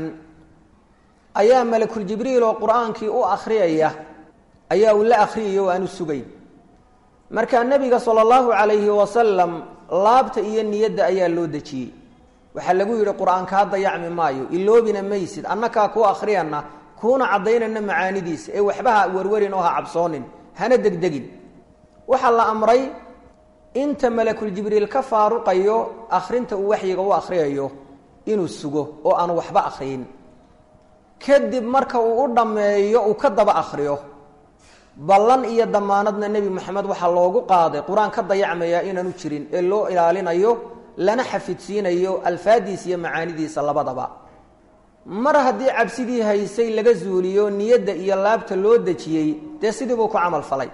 ayaa malakul jibriil oo qur-aankii u akhriyaya ayaa uu la akhriyay oo aanu sugayn markaa nebiga sala allahu calayhi wasalam laabta iyo niyadda ayaa loo dejiyey waxaa lagu yidhi qur-aankaa dayacmi maayo iloobina maysid annakaa kuu akhriyana kuuna caddaynana macaanidiisa ee waxbaha warwarin oo ha cabsoonin hana degdegin waxaa la amray inta malakul jibriil ka faaruqayo akhrinta uu waxyiga u akhriyayo inuu sugo oo aanu waxba akhriyin kadib marka uu u dhammeeyo uu ka daba akhriyo ballan iyo damaanadna nebi moxamed waxaa loogu qaaday qur-aan ka dayacmaya inaanu jirin ee loo ilaalinayo lana xafidsiinayo alfaadiisa iyo macaanidiisa labadaba mar haddii cabsidii haysay laga zuuliyo niyadda iyo laabta loo dejiyey dee sidii buu ku camal falay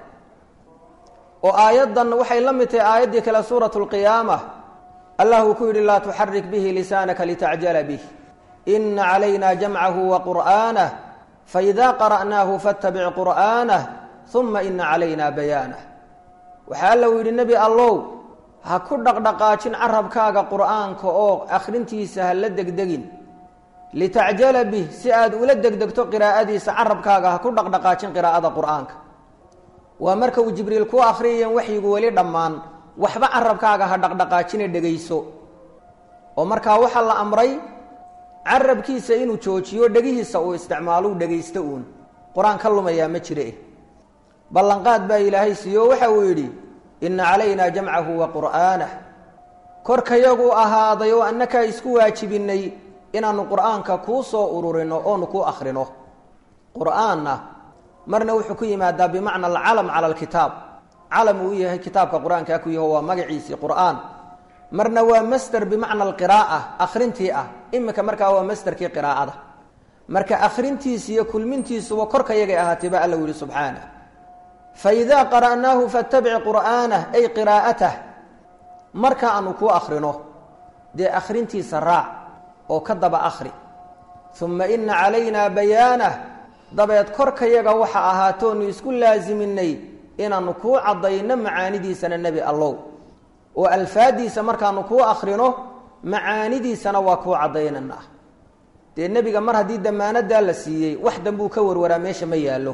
oo aayaddan waxay la mid tahay aayaddii kale suuratu lqiyaama allah uu ku yidhi laa tuxarik bihi lisaanaka litacjala bih ina calayna jamcahu wa qur'aanah faidaa qara'naahu fattabic qur'aanah uma ina calayna bayaanah waxaa alla uu yidhi nebi allow ha ku dhaqdhaqaajin carabkaaga qur'aanka oo akhrintiisa ha la degdegin litacjala bih si aad ula degdegto qiraa'adiisa carabkaaga ha ku dhaqdhaqaajin qiraa'ada qur'aanka waa marka uu jibriil ku akhriyayan waxyigu weli dhammaan waxba carabkaaga ha dhaqdhaqaajine dhegayso oo markaa waxaa la amray carabkiisa inuu joojiyo dhegihiisa uu isticmaalou dhegaysto uun qur-aan ka lumayaa ma jire ballanqaad baa ilaahay siiyo waxa uu yidhi ina calaynaa jamcahu wa qur'aanah korkayagu ahaaday oo annakaa isku waajibinnay inaanu qur'aanka kuu soo ururino oonu kuu akhrino qur'aanna marna wuxuu ku yimaadaa bimacna alcalam cala alkitaab calam uu yahay kitaabka qur-aankaa ku yaho waa magaciisii qur'aan marna waa masder bimacna alqiraa'a akhrintii ah imika markaa waa masderkii qiraa'ada marka akhrintiisa iyo kulmintiisuba korkayagay ahaatay baa alla yihi subxaanah faidaa qara'naahu fattabic qur'aanah ay qiraa'atah marka aanu kuu akhrino dee akhrintiisa raac oo ka daba akhri uma ina calaynaa bayaanah dabeed korkayaga waxa ahaatoonu isku laasiminay inaanu kuu caddayno macaanidiisana nebi allow oo alfaadiisa markaanu kuu akhrino macaanidiisana waa kuu caddaynanaa dee nebiga mar haddii damaanadaa la siiyey wax danbuu ka warwaraa meesha ma yaallo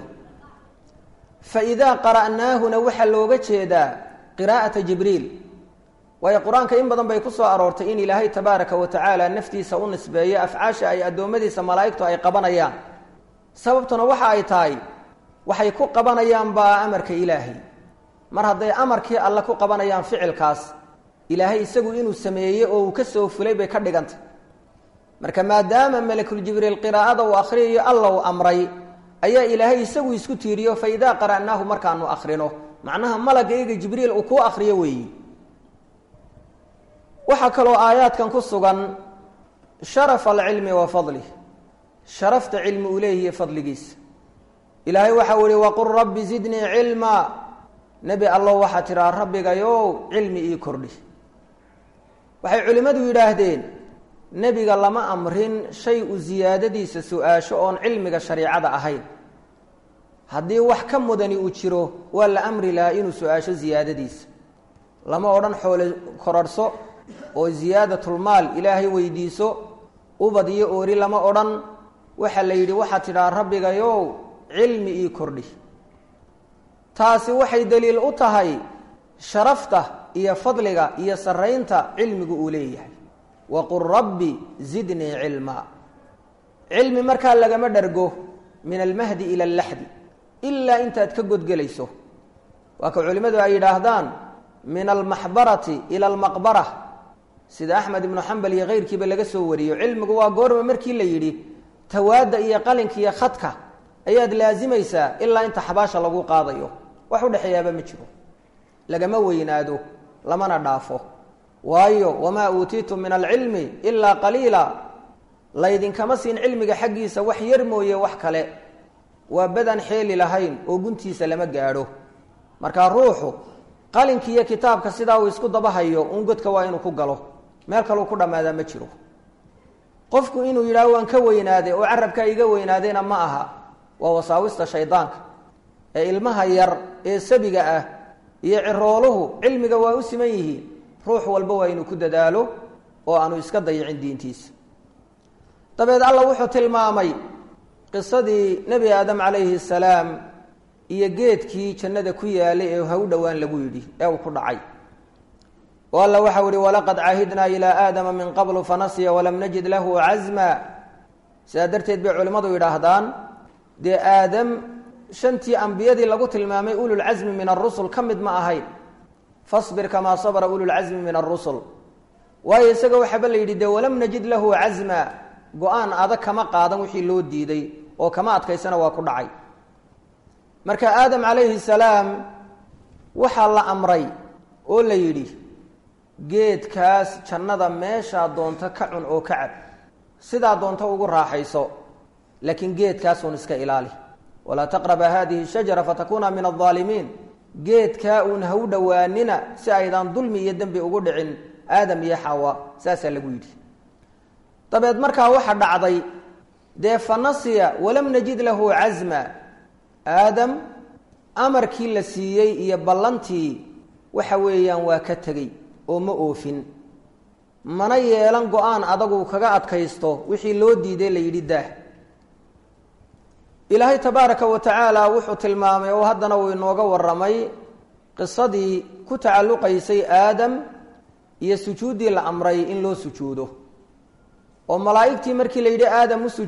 fa idaa qara'naahuna waxaa looga jeedaa qiraa'ata jibriil waayo qur-aanka in badan bay ku soo aroortay in ilaahay tabaaraka wa tacaala naftiisa u nisbeeyo afcaasha ay addoommadiisa malaa'igtu ay qabanayaan sababtuna waxa ay tahay waxay ku qabanayaan baa amarka ilaahay mar hadday amarkii alle ku qabanayaan ficilkaas ilaahay isagu inuu sameeyey oo uu ka soo fulay bay ka dhigantay marka maadaama malakuljibriil qiraa'ada uu akhriyayo alla uu amray ayaa ilaahay isagu isku tiiriyo fa idaa qara'naahu markaanu akhrino macnaha malagayga jibriil uu kuu akhriyo weeyi waxaa kaloo aayaadkan ku sugan sharaf alcilmi wa fadlih sharafta cilmi uu leeyahiy fadligiisa ilaahay waxau ihi waqul rabbi zidnii cilmaa nebi allow waxaa tidhaa rabbigayow cilmi ii kordhi waxay culimmadu yidhaahdeen nebiga lama amrin shay u siyaadadiisa su-aasho oon cilmiga shariicada ahayn haddii wax ka mudani uu jiro waa la amri lahaa inuu su-aasho siyaadadiisa lama odhan xoole kororhso oo ziyaadatulmaal ilaahay weydiiso ubad iyo oori lama odhan waxaa la yidhi waxaa tidhaa rabbigayow cilmi ii kordhi taasi waxay daliil u tahay sharafta iyo fadliga iyo sarraynta cilmigu uu leeyahay waqul rabbi zidnii cilmaa cilmi markaa lagama dhargo min almahdi ila allaxdi ilaa intaad ka godgelayso waa ka culimmadu ay yidhaahdaan min almaxbarati ila almaqbara sida axmed ibnu xambal iyo keyrkiiba laga soo wariyo cilmigu waa goorma markii la yidhi tawaadda iyo qalinka iyo khadka ayaad laasimaysaa ilaa inta xabaasha lagu qaadayo wax u dhexeeyaaba ma jiro lagama weynaado lamana dhaafo waayo wamaa uutiitum min alcilmi ilaa qaliila laydinkama siin cilmiga xaggiisa wax yar mooye wax kale waa badan xeeli lahayn oo guntiisa lama gaadho markaa ruuxu qalinkiiyo kitaabka sidaa uu isku dabahayo un godka waa inuu ku galo meel kaleu ku dhammaadaa ma jiro qofku inuu yidhaaho waan ka weynaaday oo carabkaa iga weynaadayna ma aha waa wasaawista shaydaanka ee ilmaha yar ee sabiga ah iyo cirooluhu cilmiga waa u siman yihiin ruux walba waa inuu ku dadaalo oo aanu iska dayicin diintiisa dabeed alla wuxuu tilmaamay qisadii nebi aadam calayhi salaam iyo geedkii jannada ku yaalay ee ha u dhowaan lagu yidhi ee uu ku dhacay oo alla waxau ihi walaqad caahidnaa ilaa aadama min qablu fanasiya walam najid lahu casma sidaa darteed bay culimmadu yidhaahdaan dee aadam shantii ambiyadii lagu tilmaamay ululcasmi min arusul ka mid ma ahayn fasbir kamaa sabra ululcasmi min arusul waayo isaga waxaaba la yidhi dee walam najid lahu casma go-aan adag kama qaadan wixii loo diiday oo kama adkaysana waa ku dhacay. marka aadam calayhi salaam waxaa la amray oo la yidhi geedkaas jannada meeshaa doonta ka cun oo ka cab, sidaa doonta ugu raaxayso, laakiin geedkaasuun iska ilaali. walaa taqraba hadihi shajara fatakuuna min aldaalimiin, geedkaa uun ha u dhowaanina si aydaan dulmi iyo dembi ugu dhicin aadam iyo xawa. saasaa lagu yidhi. dabeed markaa waxa dhacday dee fanasiya walam najid lahu casma, aadam amarkii la siiyey iyo ballantii waxa weeyaan waa ka tegey oo ma oofin, mana yeelan go-aan adagu kaga adkaysto wixii loo diiday la yidhi daah. ilaahay tabaaraka wa tacaala wuxuu tilmaamay oo haddana uu inooga warramay qisadii ku tacalluqaysay aadam iyo sujuuddii la amray in loo sujuudo. oo malaa'igtii markii la yidhi aadam u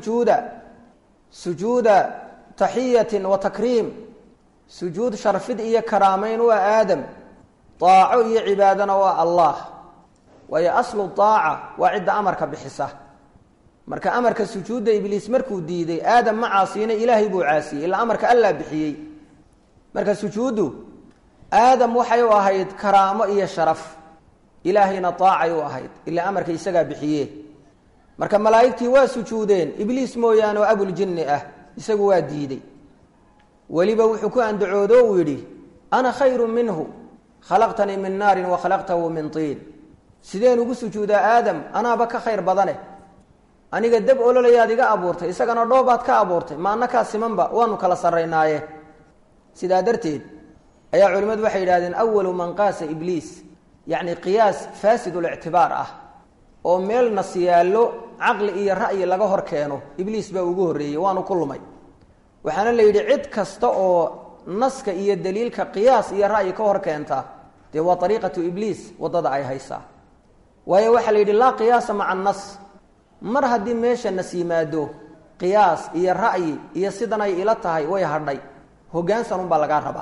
sujuuda taxiyatin wa takriim, sujuud sharfid iyo karaamayn waa aadam, daaco iyo cibaadana waa allah. waayo aslu daaca waa cidda amarka bixisa. marka amarka sujuudda ibliis markuu diiday aadam ma caasiyina ilaahay buu caasiyey, ilaa amarka allaa bixiyey. marka sujuuddu aadam waxay u ahayd karaamo iyo sharaf, ilaahayna daacay u ahayd ilaa amarka isagaa bixiye. marka malaa'igtii waa sujuudeen, ibliis mooyaane oo abuljinni ah isagu waa diiday. weliba wuxuu ku andacoodo uu yidhi ana khayru minhu khalaqtanii min naarin wa khalaqtahu min tiin, sideen ugu sujuudaa aadam, anaaba ka khayr badane, aniga dab ololayaad iga abuurtay, isagana dhoobaad ka abuurtay, ma annakaa simanba, waanu kala sarraynaaye. sidaa darteed ayaa culimmadu waxay yidhahdeen awalu man qaasa ibliis, yacni qiyaas faasidul-ictibaar ah oo meel nas yaallo caqli iyo ra'yi laga hor keeno, ibliis baa ugu horreeyey, waanu ku lumay. waxaana la yidhi cid kasta oo naska iyo daliilka qiyaas iyo ra'yi ka hor keenta dee waa ariiqatu ibliis, waddada ay haysaa. waayo waxaa la yidhi laa qiyaasa maca annas, mar haddii meesha nas yimaado qiyaas iyo ra'yi iyo sidan ay ila tahay way hadhay, hoggaansan unbaa lagaa rabaa.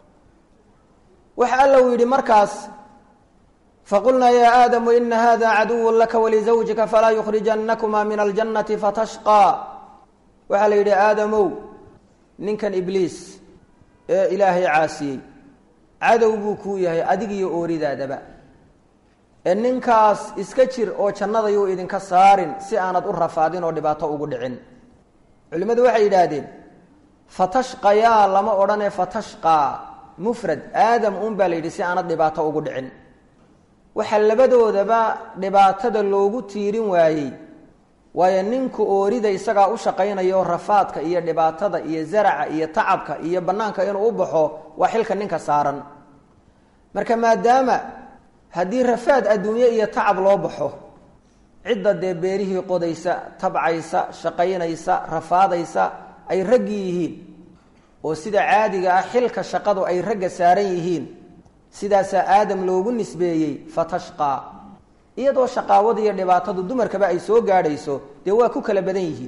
waxa alla uu yidhi markaas faqulnaa yaa aadamu ina hada caduwun laka walizawjika falaa yukhrijannakumaa min aljannati fatashqaa. waxaa la yidhi aadamow, ninkan ibliis ee ilaahay caasiyey cadow buu kuu yahay adig iyo ooridaadaba, ee ninkaas iska jir oo jannadayuu idinka saarin si aanad u rafaadin oo dhibaato ugu dhicin. culimmadu waxay yidhaahdeen fatashqayaa lama odhanee fatashqaa mufrad, aadam uun baa la yidhi si aanad dhibaato ugu dhicin. waxaa labadoodaba dhibaatada loogu tiirin waayey, waayo ninku oorida isagaa u shaqaynayo rafaadka iyo dhibaatada iyo zaraca iyo tacabka iyo bannaanka inuu u baxo waa xilka ninka saaran. marka maadaama haddii rafaad adduunye iyo tacab loo baxo, cidda dee beerihii qodaysa, tabcaysa, shaqaynaysa, rafaadaysa ay raggi yihiin, oo sida caadiga ah xilka shaqadu ay ragga saaran yihiin, sidaasaa aadam loogu nisbeeyey fatashqaa. iyadoo shaqaawada iyo dhibaatadu dumarkaba ay soo gaadhayso dee waa ku kala badan yihiin.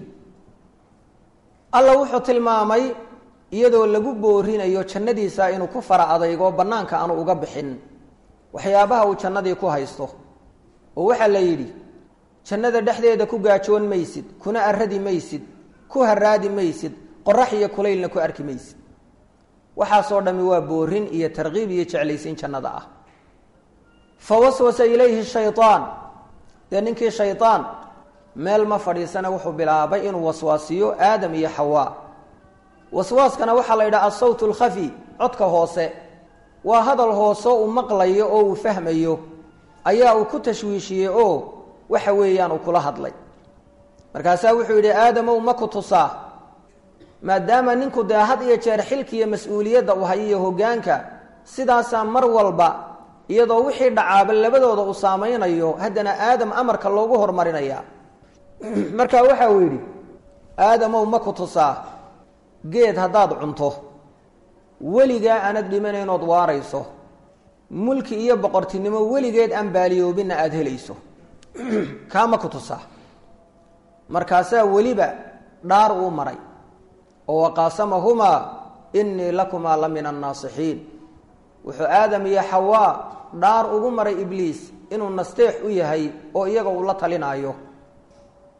alla wuxuu tilmaamay iyadoo lagu boorinayo jannadiisa inuu ku fara adaygo bannaanka aanu uga bixin waxyaabaha uu jannadii ku haysto. oo waxaa la yidhi jannada dhexdeeda ku gaajoon maysid, kuna arradi maysid, ku haraadi maysid, qorax iyo kulaylna ku arki maysid. waxaasoo dhammi waa boorin iyo tarkiib iyo jeclaysiin jannada ah. fawaswasa ilayhi shayaan, dee ninkii shayaan meel ma fadhiisana wuxuu bilaabay inuu waswaasiyo aadam iyo xawaa. waswaaskana waxaa la yidhaha asawt alkhafi, codka hoose, waa hadal hoose uu maqlayo oo uu fahmayo ayaa uu ku tashwiishiyey oo waxa weeyaan uu kula hadlay. markaasaa wuxuu yidhi aadamow ma ku tusaa, maadaama ninku dee had iyo jeer xilka iyo mas-uuliyadda u hayiyo hoggaanka, sidaasaa mar walba iyadoo wixii dhacaaba labadooda uu saamaynayo haddana aadam amarka loogu hormarinayaa. marka waxa uu yidhi aadamow ma ku tusaa geed haddaad cunto weligaa aanad dhimanaynood waarayso, mulki iyo boqortinimo weligeed aan baaliyoobinna aada helayso, kaa ma ku tusaa. markaasaa weliba dhaar uu maray oo waqaasamahumaa innii lakumaa la min annaasixiin. wuxuu aadam iyo xawaa dhaar ugu maray ibliis inuu nasteex u yahay oo iyaga uu la talinaayo.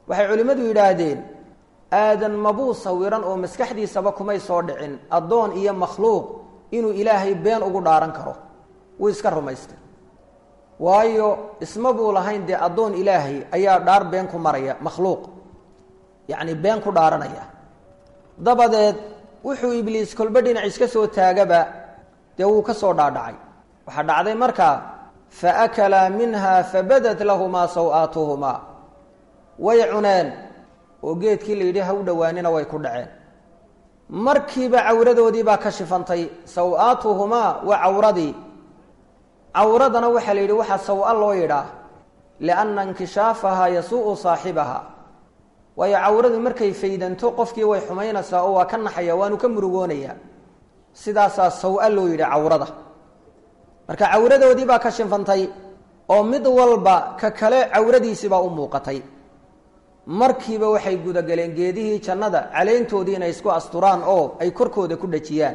waxay culimmadu yidhaahdeen aadan mabuu sawiran oo maskaxdiisaba kumay soo dhicin addoon iyo makhluuq inuu ilaahay been ugu dhaaran karo wuu iska rumaystay waayo isma buu lahayn dee addoon ilaahay ayaa dhaar been ku maraya makhluuq yacni been ku dhaaranaya dabadeed wuxuu ibliis kolba dhinac iska soo taagaba dee wuu ka soo dhaadhacay waxaa dhacday markaa fa akalaa minha fabadat lahumaa saw-aatuhumaa way cuneen oo geedkii la yidhi ha u dhowaanina way ku dhaceen markiiba cawradoodii baa ka shifantay saw-aatuhumaa waa cawradii cawradana waxaa la yidhi waxaa saw-a loo yidhaa lianna inkishaafahaa yasuu saaxibaha waayo cawradu markay faydanto qofkii way xumaynaysaa oo waa ka naxaya waanu ka murugoonayaa sidaasaa saw-a loo yidhi cawrada marka cawradoodii baa ka shifantay oo mid walba ka kale cawradiisibaa u muuqatay markiiba waxay gudagaleen geedihii jannada caleyntoodii inay isku asturaan oo ay korkooda ku dhajiyaan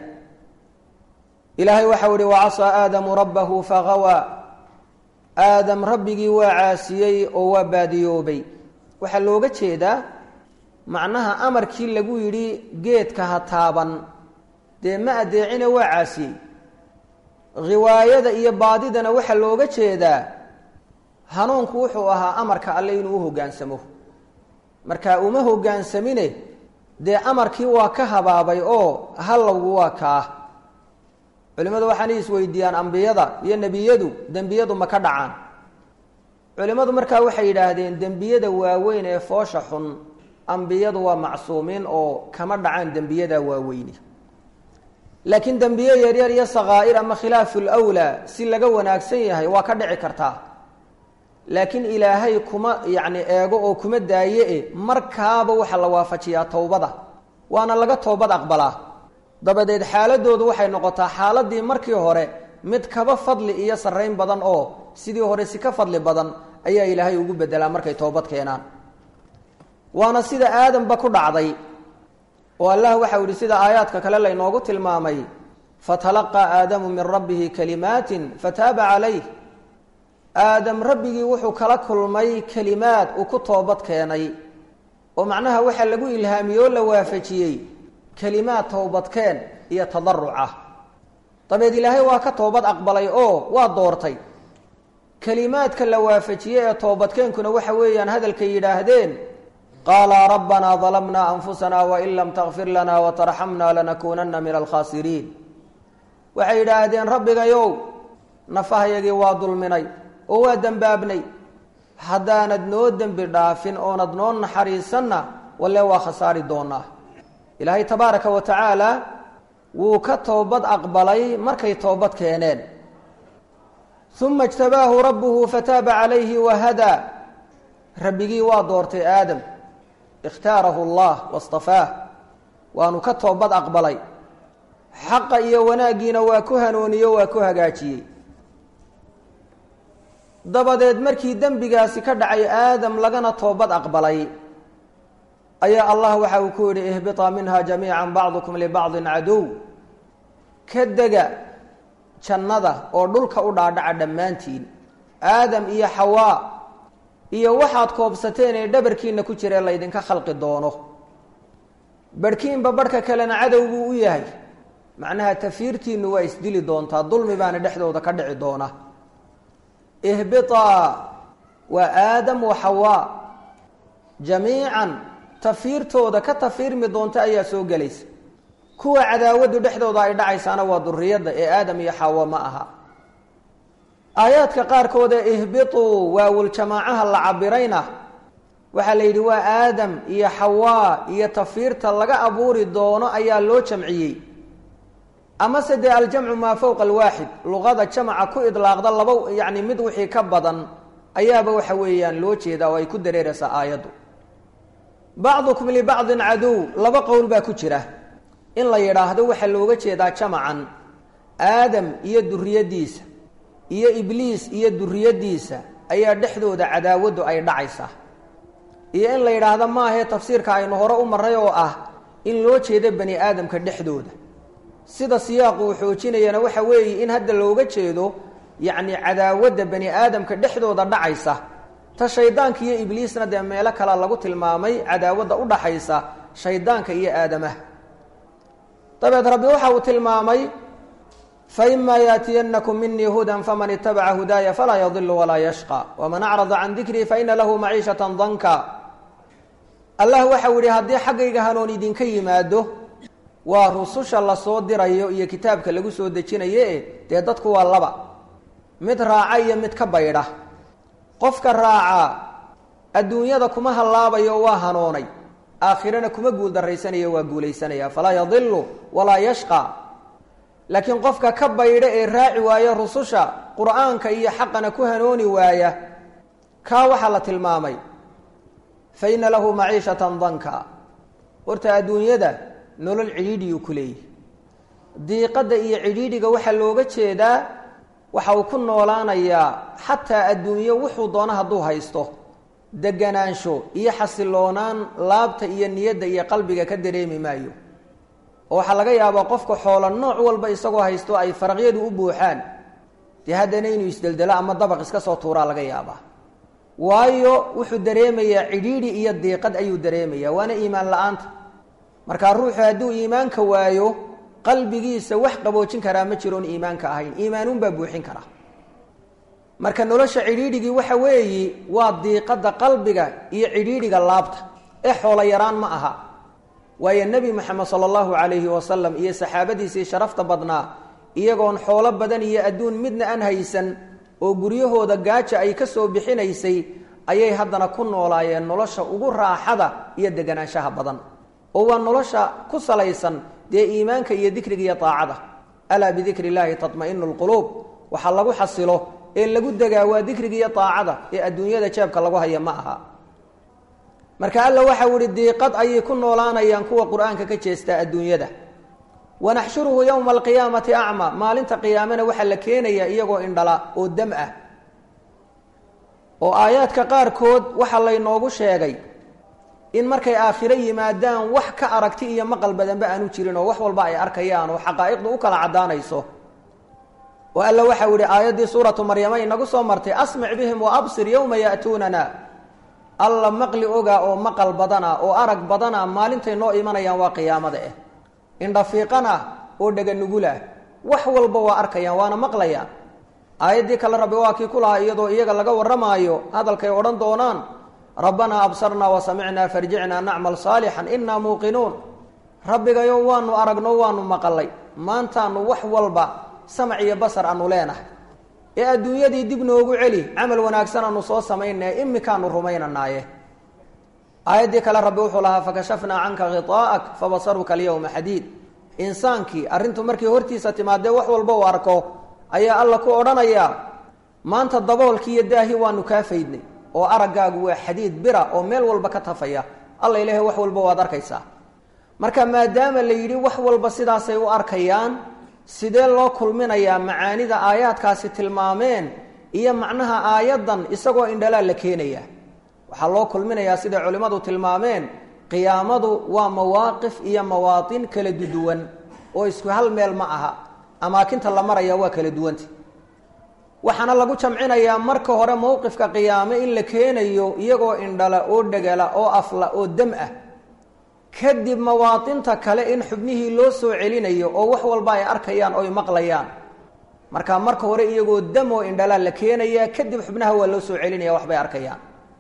ilaahay waxau ihi wacasaa aadamu rabbahu fagawaa aadam rabbigii waa caasiyey oo waa baadiyoobay waxaa looga jeedaa macnaha amarkii lagu yidhi geedka ha taaban dee ma adeecine waa caasiyey riwaayada iyo baadidana waxaa looga jeedaa hanuunku wuxuu ahaa amarka alle inuu u hoggaansamo markaa uma hoggaansamine dee amarkii waa ka habaabay oo hallowgu waa kaah culimmadu waxaanay isweydiiyaan ambiyada iyo nebiyadu dembiyadu ma ka dhacaan culimmadu markaa waxay yidhaahdeen dembiyada waaweyn ee foosha xun ambiyadu waa macsuumiin oo kama dhacaan dembiyada waaweyni laakiin dembiye yaryar iyo sakaa'ir ama khilaafu lwlaa si laga wanaagsan yahay waa ka dhici kartaa laakiin ilaahay kuma yacni eego oo kuma daaye markaaba waxaa la waafajiyaa towbada waana laga toobad aqbalaa dabadeed xaaladoodu waxay noqotaa xaaladii markii hore mid kaba fadli iyo sarrayn badan oo sidii hore si ka fadli badan ayaa ilaahay ugu bedelaa markay toobad keenaan waana sida aadamba ku dhacday oo allah waxau ihi sida aayaadka kale laynoogu tilmaamay fatalaqaa aadamu min rabbihi kalimaatin fataaba calayh aadam rabbigii wuxuu kala kulmay kelimaad uu ku toobad keenay oo macnaha waxaa lagu ilhaamiyey oo la waafajiyey kelimaad toobadkeen iyo tadaruca dabeed ilaahay waa ka toobad aqbalay oo waa doortay kelimaadka la waafajiyey ee toobadkeenkuna waxa weeyaan hadalkay yidhaahdeen qaala rabbanaa dalamnaa anfusana wain lam takfir lana watarxamna lanakuunana min alkhaasiriin waxay yidhaahdeen rabbigayow nafahayagii waa dulminay oo waa dembaabnay haddaanad noo dembi dhaafin oonad noo naxariisanna walle waa khasaari doonaa ilaahay tabaaraka wa tacaala wuu ka toobad aqbalay markay toobad keeneen uma اjtabaahu rabbuhu fataaba calayhi wahadaa rabbigii waa doortay aadam ikhtaarahu allah waاstafaah waanu ka toobad aqbalay xaqa iyo wanaaggiina waa ku hanuuniyo waa ku hagaajiyey dabadeed markii dembigaasi ka dhacay aadam lagana toobad aqbalay ayaa allah waxa uu ku yidhi ihbiطa minha jamiica bacdukum libacdin cadow ka dega jannada oo dhulka u dhaadhaca dhammaantiin aadam iyo xawaa iyo waxaad koobsateen ee dhabarkiina ku jiree laydinka khalqi doono barhkiinba barhka kalena cadow buu u yahay macnaha tafiirtiinu waa isdili doontaa dulmi baana dhexdooda ka dhici doona ihbiطaa waa aadam wa xawaa jamiican tafiirtooda ka tafiirmi doonta ayaa soo gelaysa kuwa cadaawadu dhexdooda ay dhacaysaana waa duriyadda ee aadam iyo xawa ma aha aayaadka qaarkood ee ihbiطuu waawuljamaacaha la cabirayna waxaa la yidhi waa aadam iyo xawaa iyo tafiirta laga abuuri doono ayaa loo jamciyey amase dee aljamcu maa fowqa alwaaxid luqada jamaca ku idlaaqda laba yacni mid wixii ka badan ayaaba waxa weeyaan loo jeedaa oo ay ku dareeraysaa aayaddu bacdukum libacdin cadow laba qowl baa ku jira in la yidhaahdo waxaa looga jeedaa jamacan aadam iyo duriyaddiisa iyo ibliis iyo duriyaddiisa ayaa dhexdooda cadaawaddu ay dhacaysaa iyo in la yidhaahdo maahee tafsiirka aynu hore u marray oo ah in loo jeedo bani aadamka dhexdooda sida siyaaqu uu xoojinayana waxa weeye in hadda looga jeedo yacni cadaawadda bani aadamka dhexdooda dhacaysa ta shaydaanka iyo ibliisna dee meelo kale lagu tilmaamay cadaawadda u dhaxaysa shaydaanka iyo aadamaha dabeed rabbi waxa uu tilmaamay فإما يأتينكم مني هدى فمن اتبع هداي فلا يضل ولا يشقى ومن أعرض عن ذكري فإن له معيشة ضنكا الله وحوري هدي حقيقة هنوني دين كي ماده ورسوش الله صدر إيا كتابك لغو سودتين إيه تيددك واللبا مد راعي مد كبيرة قفك الراعى الدنيا دا كمها اللابا يوا هنوني آخرنا كما قول دريسان يوا قوليسان فلا يضل ولا يشقى laakiin qofka ka baydha ee raaci waaya rususha quraanka iyo xaqana ku hanooni waaya ka waxa la tilmaamay fa inna lahu ma'ishatan danka warta adduunyada nolol ciriiriyo kulay diiqada iyo ciriiriga waxa looga jeedaa waxa uu ku noolaanayaa xataa adduunyo wuxuu doona haduu haysto deganaansho iyo xasiloonaan laabta iyo niyada iyo qalbiga ka dareemi maayo waxa laga yaabaa qofka xoolo nooc walba isagoo haysto ay farqiyadu u buuxaan haddana inuu isdaldala ama dabaq iska soo tuuraa laga yaabaa waayo wuxuu dareemayaa cidhiidhi iyo diiqad ayuu dareemayaa waana iimaan la'aanta marka ruuxu hadduu iimaanka waayo qalbigiisa wax qaboojin karaa ma jiroon iimaanka ahayn iimaanuun baa buuxin karaa marka nolosha cidhiidhigii waxa weeyi waa diiqada qalbiga iyo cidhiidhiga laabta ee xoolo yaraan ma aha waayo nabi maxamed sallallahu alayhi wasallam iyo saxaabadiisii sharafta badnaa iyagoon xoolo badan iyo adduun midna aan haysan oo guryahooda gaaja ay ka soo bixinaysay ayay haddana ku noolaayeen nolosha ugu raaxada iyo deganaanshaha badan oo waa nolosha ku salaysan dee iimaanka iyo dikriga iyo taacada alaa bidikri illaahi tatma'inu lquluub waxa lagu xasilo ee lagu degaa waa dikriga iyo taacada ee adduunyada jeebka lagu haya ma aha marka alla waxa wuri diiqad ay ku noolaanayaan kuwa quraanka ka jeesta adduunyada wanaxshuruhu yawm alqiyaamati a'ma maalinta qiyaamana waxa la keenaya iyagoo indhala oo dam ah oo aayaadka qaar kood waxa la inoogu sheegay in markay aakhiro yimaadaan wax ka aragti iyo maqal badanba aanu jirin oo wax walba ay arkayaan oo xaqaa'iqdu u kala cadaanayso oo alla waxa wuri aayadii suuratu maryama inagu soo martay asmi' bihim wa absir yawma ya'tunana alla maqli oga oo maqal badana oo arag badana maalintay noo imanayaan waa qiyaamada indha fiiqana oo dhaga nugula wax walba waa arkayaan waana maqlayaan aayadii kale rabbi waa kii kula iyadoo iyaga laga waramaayo hadalkay oran doonaan rabbana absarna wa sami'na farji'na na'mal salihan inna muqinuun rabbigayo waanu aragno waanu maqalay maantaanu wax walba samac iyo basar aanu leenahay ee adduunyadii dib noogu celi amal wanaagsan aanu soo sameeynaa imikaanu rumaynanaaye aayadii kale rabbi wuxuu lahaa fakashafna anka ghitaa'ak fabasaruka al-yawma hadid insaanki arintu markii hortiisa timaadee wax walba uu arko ayaa alla ku oranaya maanta daboolkii iyo daahi waanu ka faydnay oo aragaagu waa xadiid bira oo meel walba ka tafaya alla ilaahay wax walba waad arkaysaa marka maadaama la yiri wax walba sidaasay u arkayaan sidee loo kulminayaa macaanida aayaadkaasi tilmaameen iyo macnaha aayadan isagoo indhala la keenaya waxa loo kulminayaa sida culimadu tilmaameen qiyaamadu waa mawaaqif iyo mawaatin kala duwan oo isku hal meel ma aha amaakinta la maraya waa kala duwanta waxana lagu jamcinayaa marka hore mowqifka qiyaamo in la keenayo iyagoo indhala oo dhagala oo afla oo dam ah kadib mawaatinta kale in xubnihii loo soo celinayo oo wax walba ay arkayaan oo ay maqlayaan marka hore iyagoo dam oo indhala la keenaya kadib xubnaha waa loo soo celinaya wax bay arkayaan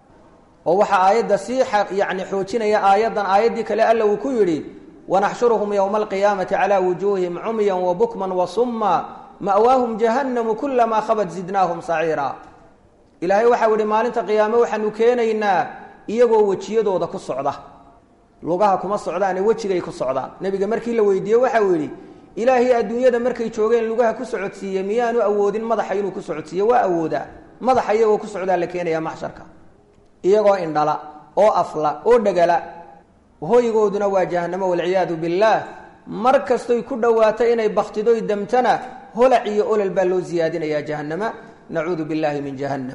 oo waxa aayada yani xoojinaya aayadan aayadii kale alla uu ku yiri wanaxshuruhum yawma alqiyaamati ala wujuhihim umyan wa bukman wa summa ma'waahum jahannam kullama khabat zidnahum sa'ira ilaahay waxa wiri maalinta qiyaamo waxaanu keenaynaa iyagoo wajiyadooda ku socda lugaha kuma socdaan wajigay ku socdaan nabiga markii la weydiiyay waxa uu yiri ilaahay adduunyada markay joogeen lugaha ku socodsiiyay miyaanu awoodin madaxa inuu ku socodsiiyo waa awooda madaxa iyagoo ku socdaa la keenaya maxsharka iyagoo indhala oo afla oo dhagala hooygooduna waa jahannamo wal ciyaadu billah markastoy ku dhawaato inay baqtido damtana holac iyo olol baa loo ziyaadinaya jahannama nacuudu billahi min jahannam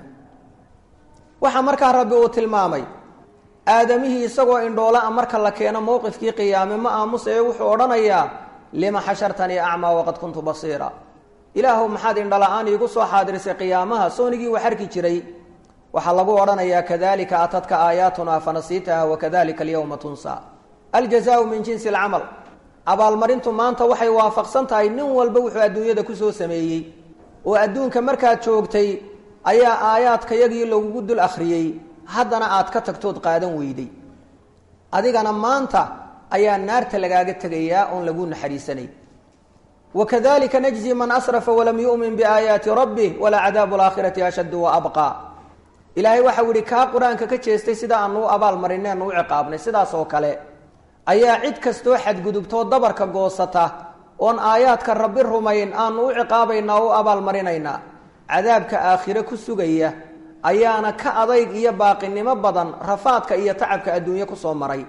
waxa markaa rabbi uu tilmaamay aadamihii isagoo indhoola marka la keeno mowqifkii qiyaame ma aamusay wuxuu oranayaa lima hashartani a'ma waqad kuntu basira ilaahu maxaad indhala aan igu soo xaadirisay qiyaamaha soonigii wax arki jiray waxaa lagu odhanayaa kadalika atadka aayaatuna fanasiitaha wakadalika alyawma tunsa aljazaau min jinsi alcamal abaalmarintu maanta waxay waafaqsan tahay nin walba wuxuu adduunyada kusoo sameeyey oo adduunka markaad joogtay ayaa aayaadkayagii lagugu dul akhriyey haddana aad ka tagtood qaadan weyday adigana maanta ayaa naarta lagaaga tegayaa oon lagu naxariisanay wakadalika najzi man asrafa walam yu'min biaayaati rabbih walacadaabu alaakhirati ashaddu waabqaa ilaahay waxau yihi kaa qur-aanka ka jeestay sida aanu u abaalmarinay anu u ciqaabnay sidaas oo kale ayaa cid kastoo xadgudubtoo dabarka goosata oon aayaadka rabbi rumayn aanu u ciqaabaynaa o u abaalmarinaynaa cadaabka aakhire ku sugaya ayaana ka adayg iyo baaqinimo badan rafaadka iyo tacabka adduunye kusoo maray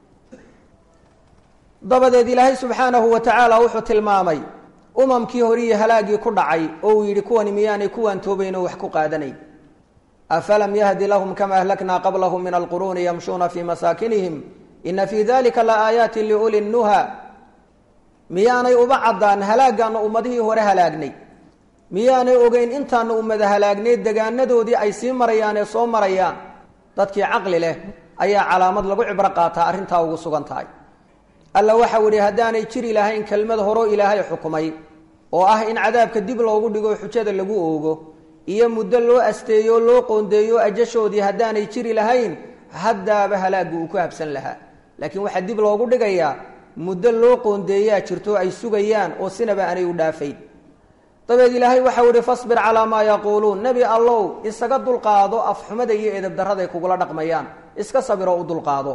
dabadeed ilaahay subxaanahu wa tacaala wuxuu tilmaamay umamkii horiyo halaagii ku dhacay oo uu yidhi kuwani miyaanay kuwaan toobayn oo wax ku qaadanayn afalam yahdi lahum kama ahlaknaa qablahum min alquruuni yamshuuna fii masaakinihim ina fii dalika la aayaatin liuli nnuha miyaanay uba caddaan halaagaanu ummadihii hore halaagnay miyaanay ogeyn intaanu ummada halaagnay degaanadoodii ay sii marayaan ee soo marayaan dadkii caqli leh ayaa calaamad lagu cibro qaataa arrintaa ugu sugan tahay alla waxau idhi haddaanay jiri lahayn kelmad horoo ilaahay xukumay oo ah in cadaabka dib loogu dhigo xujada lagu oogo iyo muddo loo asteeyo o loo qoondeeyo ajashoodii haddaanay jiri lahayn haddaaba halaaggu uu ku habsan lahaa laakiin waxaa dib loogu dhigayaa muddo loo qoondeeyaa jirto ay sugayaan oo sinaba aanay u dhaafayn dabeed ilaahay waxau ihi fasbir calaa maa yaquuluun nebi allow isaga dulqaado afxumada iyo edabdarraday kugula dhaqmayaan iska sabiroo u dulqaado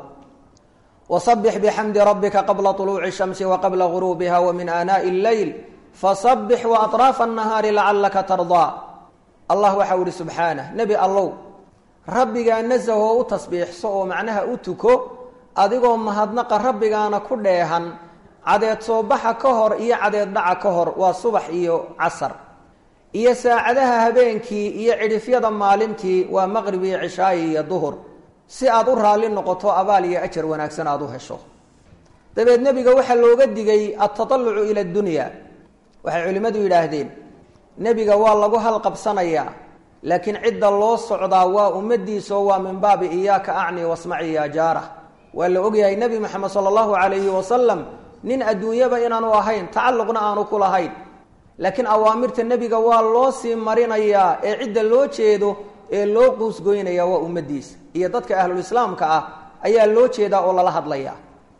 wasabbix bixamdi rabbika qabla طuluuci shamsi waqabla guruubiha wamin aanaa'i اlleyl fasabbix waaطraafa annahaari lacallaka tardaa allah waxau ihi subxaanah nebi allow rabbigaa nasahoo u tasbiixso oo macnaha u tuko adigoo mahadnaqa rabbigaana ku dheehan cadeed soo baxa ka hor iyo cadeed dhaca ka hor waa subax iyo casar iyo saacadaha habeenkii iyo cidhifyada maalintii waa maqrib iyo cishaayi iyo duhur si aad u raalli noqoto abaal iyo ajar wanaagsan aad u hesho dabeed nebiga waxaa looga digay altaطalucu ila addunya waxay culimmadu yidhaahdeen nebiga waa lagu halqabsanayaa laakiin cidda loo socdaa waa ummadiisaoo waa min baabi iyaaka acni wasmaci ya jaara waa la ogyahay nebi moxamed sala allahu calayhi wasalam nin adduunyaba inaanu ahayn tacalluqna aanu ku lahayn laakiin awaamirta nebiga waa loo sii marinayaa ee cidda loo jeedo ee loo quusgoynaya waa ummadiisa iyo dadka ahlulislaamka ah ayaa loo jeedaa oo lala hadlayaa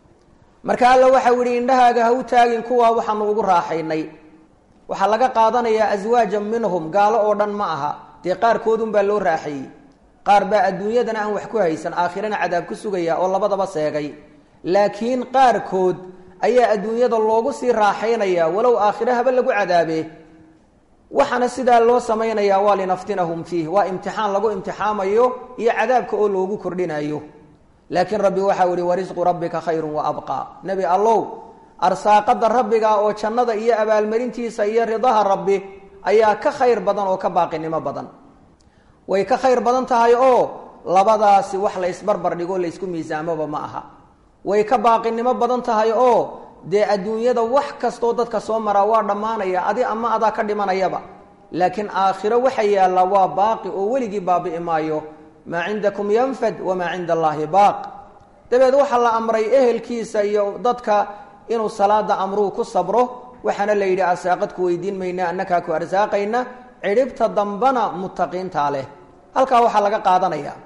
marka alla waxau yihi indhahaaga ha u taagin kuwaa waxaanu ugu raaxaynay waxaa laga qaadanayaa aswaajan minhum gaalo oo dhan ma aha dee qaarkoodunbaa loo raaxeeyey qaar baa adduunyadana aan wax ku haysan aakhirana cadaab ku sugaya oo labadaba seegay laakiin qaarkood ayaa adduunyada loogu sii raaxaynaya walow aakhire haba lagu cadaabe waxaana sidaa loo samaynayaa waa linaftinahum fiih waa imtixaan lagu imtixaamayo iyo cadaabka oo loogu kordhinayo laakiin rabbi waxau ihi warisqu rabbika khayrun wa abqaa nebi allow arsaaqada rabbiga oo jannada iyo abaalmarintiisa iyo ridaha rabbi ayaa ka khayr badan oo ka baaqinimo badan way ka khayr badan tahay oo labadaasi wax la isbarbar dhigo la isku miisaamoba ma aha way ka baaqinimo badan tahay oo dee adduunyada wax kastoo dadka soo maraa waa dhammaanaya adi ama adaa ka dhimanayaba laakiin aakhiro waxa yaalla waa baaqi oo weligii baabi'i maayo maa cindakum yanfad wamaa cinda allaahi baaq dabeed waxaa la amray ehelkiisa iyo dadka inuu salaada amruu ku sabro waxaana la yidhi arsaaqad ku weydiin mayna annakaa ku arsaaqayna cidhibta dambana muttaqiintaa leh halkaa waxaa laga qaadanayaa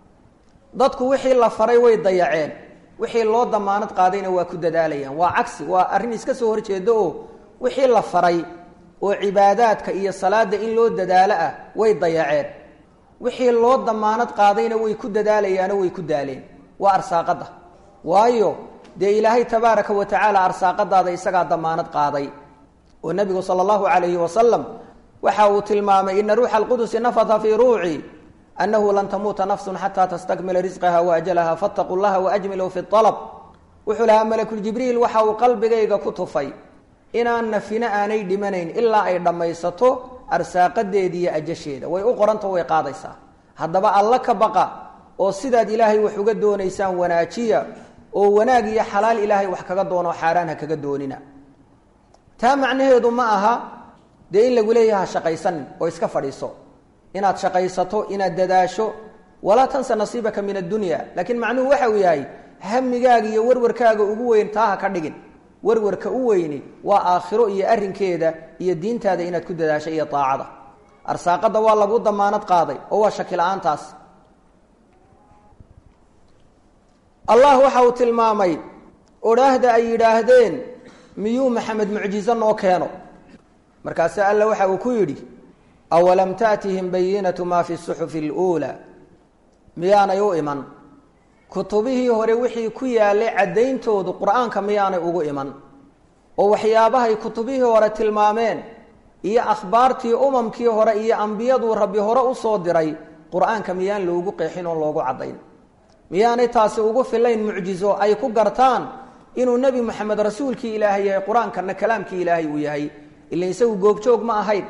dadku wixii la faray way dayaceen wixii loo damaanad qaadayna waa ku dadaalayaan waa cagsi waa arrin iska soo horjeeda oo wixii la faray oo cibaadaadka iyo salaada in loo dadaalo ah way dayaceen wixii loo damaanad qaadayna way ku dadaalayaano way ku daaleen waa arsaaqada waayo dee ilaahay tabaaraka wa tacaala arsaaqadaada isagaa damaanad qaaday oo nabigu sala allahu calayhi wasalam waxa uu tilmaamay ina ruuxa alqudusi nafata fii ruuci annahu lan tamuuta nafsun xataa tastakmila risqaha waajalaha fattaquu llaha waajmiluu fi alab wuxuu lahaa malakuljibriil waxa uu qalbigayga ku tufay inaan nafina aanay dhimanayn ilaa ay dhammaysato arsaaqadeediiyo ajasheeda way u qoranta way qaadaysaa haddaba alla ka baqa oo sidaad ilaahay wax uga doonaysaan wanaajiya oo wanaag iyo xalaal ilaahay wax kaga doono xaaraan ha kaga doonina taa macnaheedu ma aha dee in lagu leeyaha shaqaysanin oo iska fadhiiso inaad shaqaysato inaad dadaasho walaa tansa nasiibaka min addunya laakiin macnuhu waxa uu yahay hamigaaga iyo warwarkaaga ugu weyn taaha ka dhigin warwarka u weyni waa aakhiro iyo arrinkeeda iyo diintaada inaad ku dadaasho iyo taacada arsaaqada waa lagu damaanad qaaday oo waa shaki la-aantaas allah waxa uu tilmaamay odhaahda ay yidhaahdeen miyuu maxamed mucjizo noo keeno markaase alla waxa uu ku yidhi awalam taatihim bayinatu maa fi suxufi اluulaa miyaanay u iman kutubihii hore wixii ku yaalay caddayntoodu qur-aanka miyaanay ugu iman oo waxyaabahay kutubihii hore tilmaameen iyo akhbaartii umamkii hore iyo ambiyaduu rabbi hore usoo diray qur-aanka miyaan loogu qeexin oo loogu caddayn miyaanay taasi ugu filayn mucjizo ay ku gartaan inuu nebi moxamed rasuulkii ilaahay yahay qur-aankana kalaamkii ilaahay uu yahay ila isagu goobjoog ma ahayn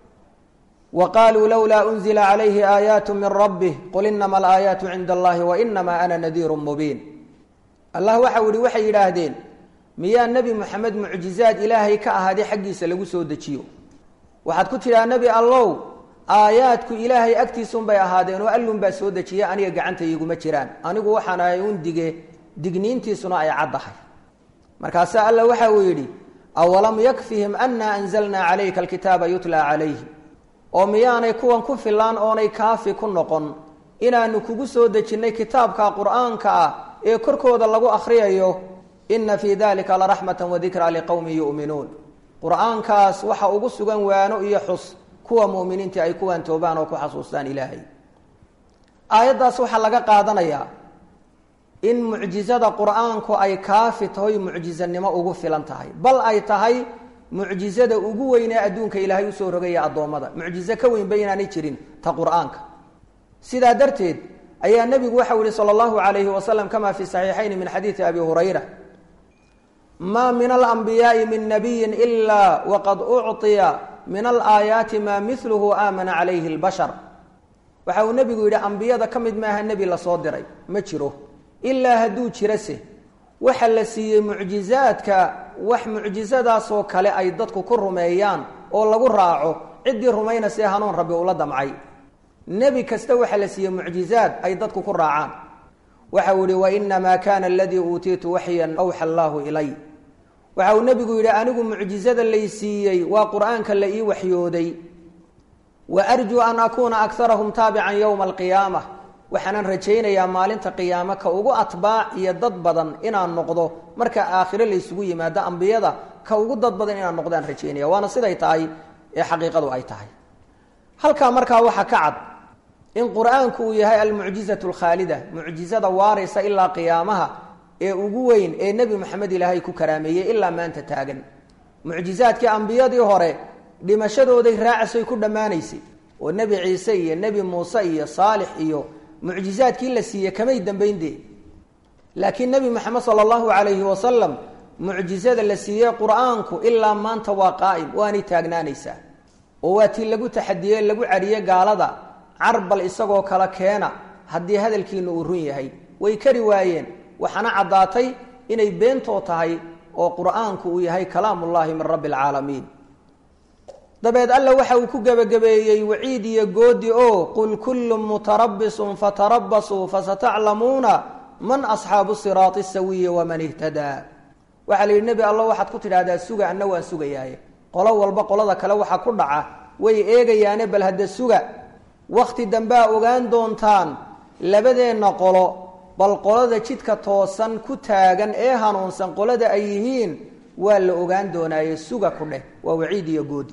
wa qaaluu lowlaa unzila calayhi aayaatu min rabbih qul inama alaayaatu cinda allahi wa inamaa ana nadiirun mubiin allah waxau ihi waxay yidhaahdeen miyaa nebi moxamed mucjizaad ilaahay ka ahaaday xaggiisa lagu soo dejiyo waxaad ku tidhaha nebi allow aayaadku ilaahay agtiisunbay ahaadeen oo allun baa soo dejiya aniga gacanta iiguma jiraan anigu waxaan ahay un digniintiisuna ay caddahay markaasaa alla waxa uu yidhi awalam yakfihim anna anzalnaa calayka alkitaaba yutlaa calayhi oo miyaanay kuwan ku filaan oonay kaafi ku noqon inaanu kugu soo dejinnay kitaabka qur-aanka ah ee korkooda lagu akhriyayo inna fii dalika laraxmatan wadikraa liqowmin yu'minuun qur-aankaas waxa ugu sugan waano iyo xus kuwa mu'miniintii ay kuwaan toobaan oo ku xasuustaan ilaahay aayaddaas waxaa laga qaadanayaa in mucjizada qur-aanku ay kaafi tahoy mucjizanimo ugu filan tahay bal ay tahay mucjizada ugu weynee adduunka ilaahay usoo rogaya addoommada mucjizo ka weynba inaanay jirin ta qur-aanka sidaa darteed ayaa nebigu waxau yihi sala allahu calayhi wasalam kama fi saxiixayn min xadiidi abi hurayra maa min alambiyaai min nabiyin ilaa waqad ucطiya min alaayaati maa miluhu aamana calayhi اlbashar waxa uu nebigu yidhi ambiyada ka mid maaha nebi lasoo diray ma jiro ilaa hadduu jirase waxa la siiyey mucjizaadka wax mucjizadaasoo kale ay dadku ku rumeeyaan oo lagu raaco ciddii rumaynasee hanuun rabbi ula damcay nebi kasta waxa la siiyey mucjizaad ay dadku ku raacaan waxa uu yihi wainamaa kana aladii uutiitu waxyan awxa allaahu ilay waxa uu nebigu yidhi anigu mucjizada lay siiyey waa qur-aanka la ii waxyooday wa arjuu an akuuna akarahum taabican yowma alqiyaama waxaanan rajaynayaa maalinta qiyaamo ka ugu atbaac iyo dad badan inaan noqdo marka aakhiro laysugu yimaado ambiyada ka ugu dad badan inaan noqdaan rajaynaya waana siday tahay ee xaqiiqadu ay tahay halkaa markaa waxaa ka cad in qur-aanku uu yahay almucjizatu alkhaalida mucjizada waaraysa ilaa qiyaamaha ee ugu weyn ee nebi moxamed ilaahay ku karaameeyey ilaa maanta taagan mucjizaadkii ambiyadii hore dhimashadooday raacasoy ku dhammaanaysay oo nebi ciise iyo nebi muuse iyo saalix iyo mucjizaadkii la siiyey kamay dambayndee laakiin nebi moxamed sala allahu calayhi wasalam mucjizada la siiyey qur-aanku ilaa maanta waa qaa'im waanay taagnaanaysaa oo waa tii lagu taxadiyey lagu cadhiyey gaalada carbal isagoo kala keena haddii hadalkiina uu run yahay way kari waayeen waxaana caddaatay inay beentoo tahay oo qur-aanku uu yahay kalaamullaahi min rabbi alcaalamiin dabeed alla waxa uu ku gebagabeeyey waciid iyo goodi oo qul kullu mutarabisun fatarabasuu fasataclamuuna man asxaabu siraati sawiyi waman ihtadaa waxaa la yidhi nebi alla waxaad ku tidhahdaa suga anna waan sugayaaye qolo walba qolada kale waxa ku dhaca way eegayaane bal hadda suga wakhti dambea ogaan doontaan labadeenna qolo bal qolada jidka toosan ku taagan ee hanuunsan qolada ay yihiin waa la ogaan doonaaye suga ku dheh waa waciid iyo goodi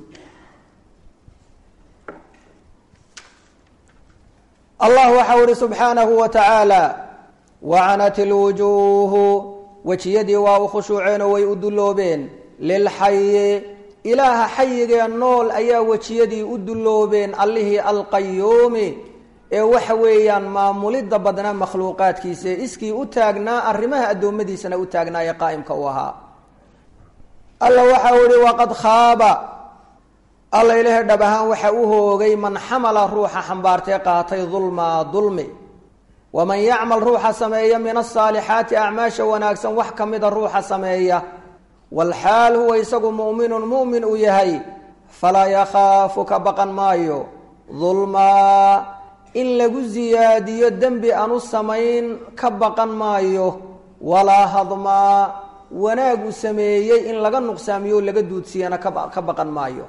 allah waxa uhi subxaanahu wa tacaala wacanat ilwujuuhu wejiyadii waa u khushuuceenoo way u dulloobeen lilxayi ilaaha xayigee nool ayaa wejiyadii u dulloobeen allihii alqayuumi ee waxa weeyaan maamulidda badnaa makhluuqaadkiisa ee iskii u taagnaa arrimaha addoommadiisana u taagnaa ee qaa'imka u ahaa alla waxa uu ihi waqad khaaba alla ilaahay dhab ahaan waxa u hoogay man xamala ruuxa xambaartee qaatay dulmaa dulmi waman yacmal ruuxa sameeya min asaalixaati acmaasha wanaagsan wax ka mida ruuxa sameeya walxaal huwa isagu mu'minun mu'min uu yahay falaa yakhaafu ka baqan maayo dulmaa in lagu siyaadiyo dembi aanu samayn ka baqan maayo walaa hadmaa wanaagu sameeyey in laga nuqsaamiyo laga duudsiyana ka baqan maayo.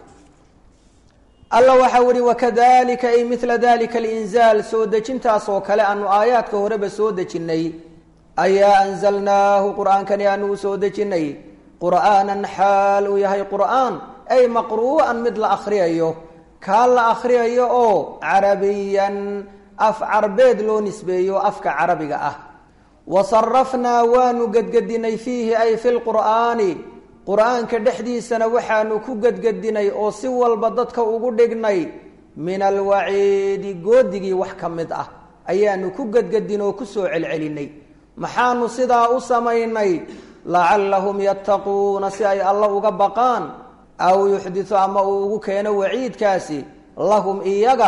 alla waxau ihi wakadalika ay mila dalika alinzaal soo dejintaas oo kale aanu aayaadka horeba soo dejinnay ayaa anzalnaahu qur'aankani aanu u soo dejinnay qur'aanan xaal uu yahay qur'aan ay maqruu'an mid la akhriyayo kaa la akhriyayo oo carabiyan af carbeed loo nisbeeyo afka carabiga ah. wasarafnaa waanu gedgedinay fiihi ay fi lqur'aani qur'aanka dhexdiisana waxaanu ku gedgedinay oo si walba dadka ugu dhignay min alwaciidi goodigii wax ka mid ah ayaanu ku gedgedin oo ku soo celcelinay. maxaanu sidaa u samaynay lacallahum yattaquuna si ay alla uga baqaan aw yuxditu ama uu ugu keeno waciidkaasi lahum iyaga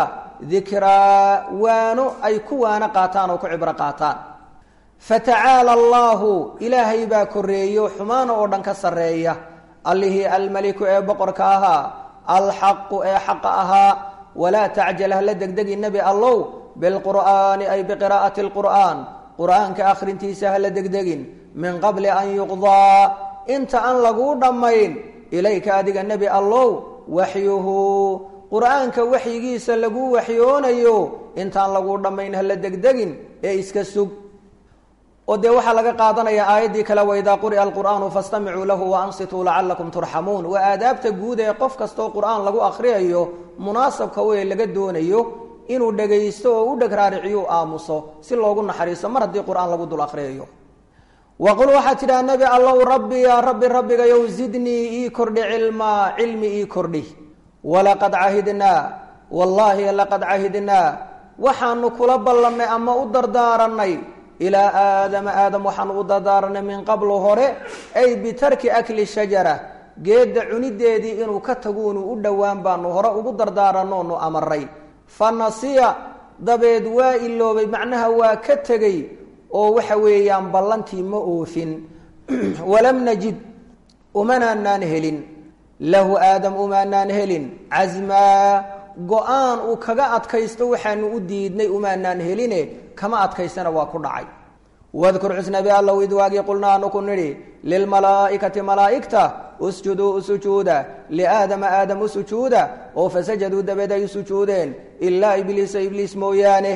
dikraa waano ay ku waano qaataan oo ku cibro qaataan. fatacaala allaahu ilaahay baa koreeyo xumaana oo dhan ka sarreeya allihii almaliku ee boqorka ahaa alxaqu ee xaqa ahaa. walaa tacjal hala degdegi nebi allow bilqur'aani ay biqiraa'ati lqur'aan qur'aanka akhrintiisa hala degdegin min qabli an yuqdaa inta aan laguu dhammayn ilayka adiga nebi allow waxyuhu qur'aanka waxyigiisa laguu waxyoonayo intaan laguu dhammayn hala degdegin ee iska sug. oo dee waxaa laga qaadanayaa aayaddii kale waidaa quri'a alqur'aanu fastamicuu lahu waansituu lacalakum turxamuun. waa aadaabta guud ee qof kastoo qur'aan lagu akhriyayo munaasabka wey laga doonayo inuu dhagaysto oo u dheg raariciyo u aamuso si loogu naxariiso mar haddii qur'aan lagu dul akhriyayo. waqul waxaad tidhaha nebi allow rabbi yaa rabbi rabbigayow zidnii ii kordhi cilmaa cilmi ii kordhi. walaqad cahidnaa wallaahi laqad cahidnaa waxaanu kula ballannay ama u dardaaranay ilaa aadama aadam waxaanu u dardaaranay min qablu hore ay bitarki akli shajara geedda cunideedii inuu ka taguunu u dhowaan baanu hore ugu dardaarannoonu amaray. fa nasiya dabeed waa iloobay macnaha waa ka tegey oo waxa weeyaan ballantii ma oofin. walam najid umanaanaan helin lahu aadam umaanaan helin casmaa go-aan uu kaga adkaysto waxaanu u diidnay umaanaan heline kama adkaysana waa ku dhacay. wadkur xusnabi allow id waagii qulna aanu ku nidhi lilmalaa'ikati malaa'igta usjuduu u sujuuda liaadama aadam u sujuuda oo fasajaduu dabeed ay u sujuudeen ilaa ibliisa ibliis mooyaane.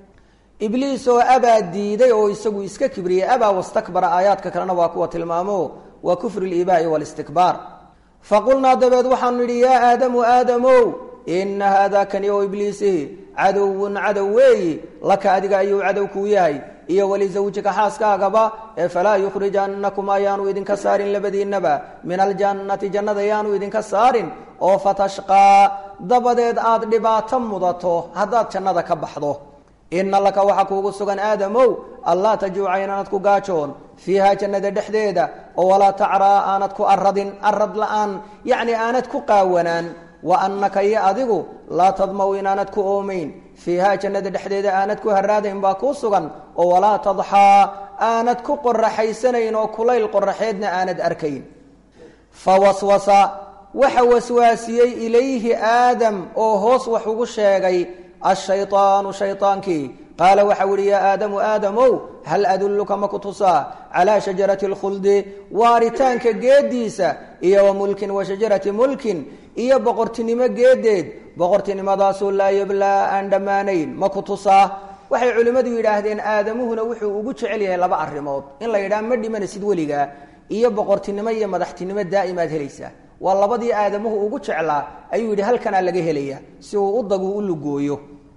ibliis oo abaa diiday oo isagu iska kibriyey abaa wastakbara aayaadka kalena waa kuwa tilmaamo waa kufru liibaa'i walistikbaar. faqulnaa dabeed waxaanu nidhi yaa aadamu aadamow ina haadaa kani oo ibliisihi cadowun cadow weeyi laka adiga ayuu cadow kuu yahay iyo walisawjika xaaskaagaba ee falaa yukhrijannakum ayaanu idinka saarin labadiinaba min aljannati jannada yaanu idinka saarin oo fatashqaa dabadeed aad dhibaato mudato haddaad jannada ka baxdo. ina laka waxa kuugu sugan aadamow allaa tajuuca inaanad ku gaajoon fiihaa jannada dhexdeeda oo walaa tacraa aanad ku aradin arad la-aan yacni aanad ku qaawanaan. wa annaka iyo adigu laa tadmaw inaanad ku oomayn fiihaa jannada dhexdeeda aanad ku haraadayn baa kuu sugan oo walaa tadxaa aanad ku qoraxaysanayn oo kulayl qoraxeedna aanad arkayn. fa waswasa waxa waswaasiyey ilayhi aadam oo hoos wax ugu sheegay ashayطaanu shayطaankii qaala waxau ihi yaa aadamu aadamow hal adulluka ma ku tusaa calaa shajarati اlkhuldi waaritaanka geediisa iyo wa mulkin wa shajarati mulkin iyo boqortinimo geedeed boqortinimadaasoo laa yablaa aan dhammaanayn ma ku tusaa. waxay culimmadu yidhaahdeen aadamuhuna wuxuu ugu jecel yahay laba arrimood in la yidhaha ma dhimanaysid weligaa iyo boqortinimo iyo madaxtinimo daa'imaad helaysaa. waa labadii aadamuhu ugu jeclaa ayuu yidhi halkanaa laga helaya si uu u dagu u lugooyo.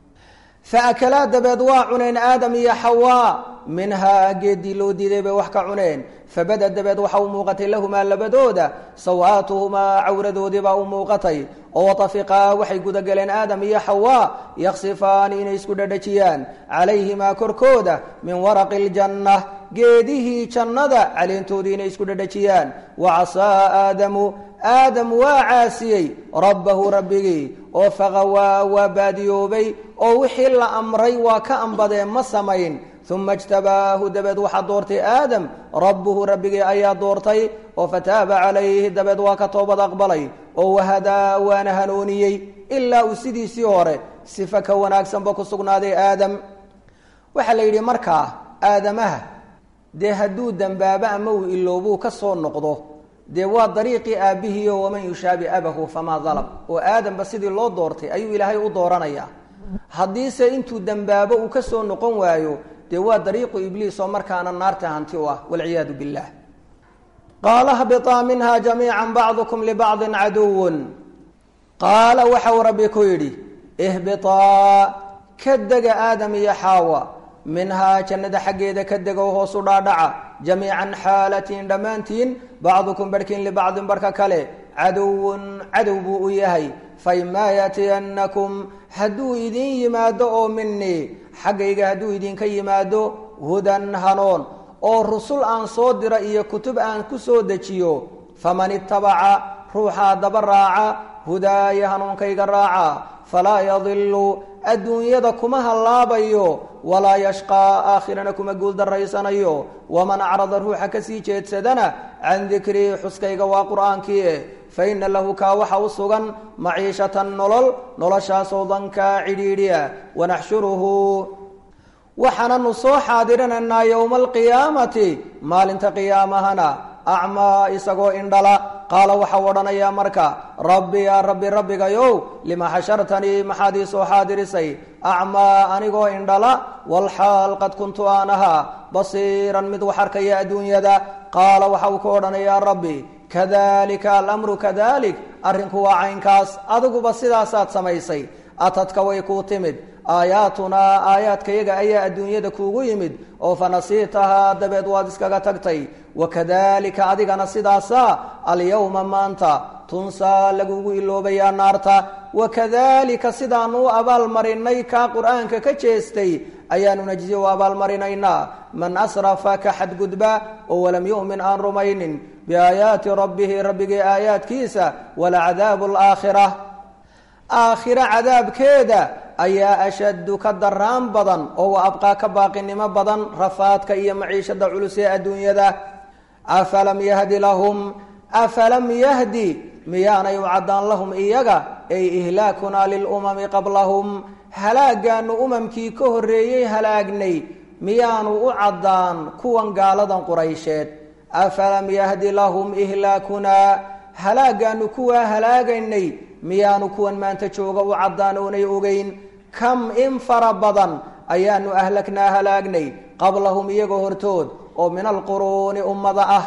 faakalaa dabeed waa cuneen aadam iyo xawaa minhaa geeddii loo diiday bay wax ka cuneen. fabada dabeed waxa u muuqatay lahumaa labadooda sawaatuhumaa cawradoodii baa u muuqatay oo watafiqaa waxay gudagaleen aadam iyo xawaa yaksifaani inay isku dhadhajiyaan calayhimaa korkooda min waraqi ljanna geedihii jannada caleentoodii inay isku dhadhajiyaan. wacasaa aadamu aadam waa caasiyey rabbahu rabbigii oo faqawaa waa baadiyoobay oo wixii la amray waa ka ambadee ma samayn. uma اjtabaahu dabeed waxaa doortay aadam rabbuhu rabbigii ayaa doortay oo fataaba calayhi dabeed waa ka toobad aqbalay oo wahadaa waana hanuuniyey ilaa uu sidiisii hore sifa ka wanaagsanba ku sugnaaday aadam waxaa la yidhi markaa aadamaha dee hadduu dambaabo ama uu iloobuu ka soo noqdo dee waa dariiqii aabbihiiyo waman yushaabi abahu famaa dalab oo aadamba sidii loo doortay ayuu ilaahay u dooranayaa haddiise intuu dambaabo uu ka soo noqon waayo dee waa dariiqu ibliis oo markaana naarta hanti u ah walciyaadu billah qaala hbiطaa minha jamiica bacdukum libacdin caduwun qaala waxau rabbi ku yidhi ihbiطaa ka dega aadam iyo xaawa minhaa jannada xaggeeda ka dego hoosu dhaadhaca jamiican xaalatiin dhammaantiin bacdukum barhkiin libacdin barhka kale caduwun cadow buu u yahay faimaa yaatiyannakum hadduu idin yimaado oo minii xaggayga hadduu idinka yimaado hudan hanuun oo rusul aan soo dira iyo kutub aan ku soo dejiyo faman itabaca ruuxaa daba raaca hudaaya hanuunkayga raaca falaa yadilu adduunyada kuma hallaabayo walaa yashqaa aakhirana kuma guuldarraysanayo waman acrada ruuxa kasii jeedsadana can dikrii xuskayga waa qur'aankii fa ina lahu kaa waxa u sugan maciishatan noloshaasoo dankaa cidhiidhiya wanaxshuruhu waxaananu soo xaadirinaynaa yowma alqiyaamati maalinta qiyaamahana acmaa isagoo indhala qaala waxau odhanayaa marka rabbi yaa rabbi rabbigayow lima xashartanii maxaad ii soo xaadirisay acmaa anigoo indhala walxaal qad kuntu aan ahaa basiiran mid wax arkaya adduunyada qaala waxa uu ku odhanayaa rabbi kadalika alamru kadalik arrinku waa caynkaas adiguba sidaasaad samaysay atadka way kuu timid aayaatunaa aayaadkayaga ayaa adduunyada kuugu yimid oo fanasiitahaa dabeed waad iskaga tagtay wakadalika adigana sidaasaa alyawma maanta tunsaa lagugu iloobayaa naarta wakadalika sidaanu u abaalmarinay kaa qur-aanka ka jeestay ayaanu najzi u abaalmarinaynaa man asrafa ka xadgudba oo walam yu'min aan rumaynin biaayaati rabbihi rabbigii aayaadkiisa walacadaabu alaakhira aakhira cadaabkeeda ayaa ashaddu ka daraan badan oo wa abqaa ka baaqinimo badan rafaadka iyo maciishada culus ee adduunyada afalam yahdi miyaanay u caddaan lahum iyaga ay ihlaakunaa lilumami qablahum halaagaanu umamkii ka horreeyey halaagnay miyaanu u caddaan kuwan gaaladan quraysheed afalam yahdi lahum ihlaakunaa halaagaanu kuwaa halaagaynay miyaanu kuwan maanta jooga u caddaan oonay ogeyn kam in fara badan ayaanu ahlaknaa halaagnay qablahum iyaga hortood oo min alquruuni ummada ah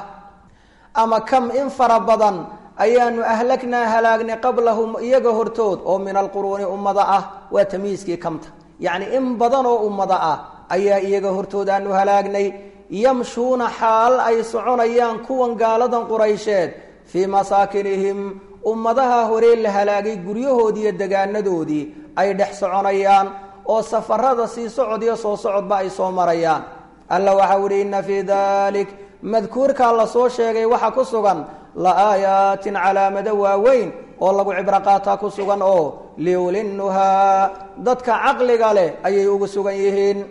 ama kam in fara badan ayaanu ahlaknaa halaagnay qablahum iyaga hortood oo min alquruuni ummada ah waa tamyiiskii kamta yacni in badan oo ummada ah ayaa iyaga hortood aanu halaagnay yamshuuna xaal ay soconayaan kuwan gaaladan quraysheed fii masaakinihim ummadaha horee la halaagay guryahoodii iyo degaanadoodii ay dhex soconayaan oo safarada sii socod iyo soo socodba ay soo marayaan alla waxau ihi inna fii dalik madkuurkaa la soo sheegay waxa ku sugan la aayaatin calaamado waaweyn oo lagu cibro qaataa ku sugan oo liulinnuhaa dadka caqliga leh ayay ugu sugan yihiin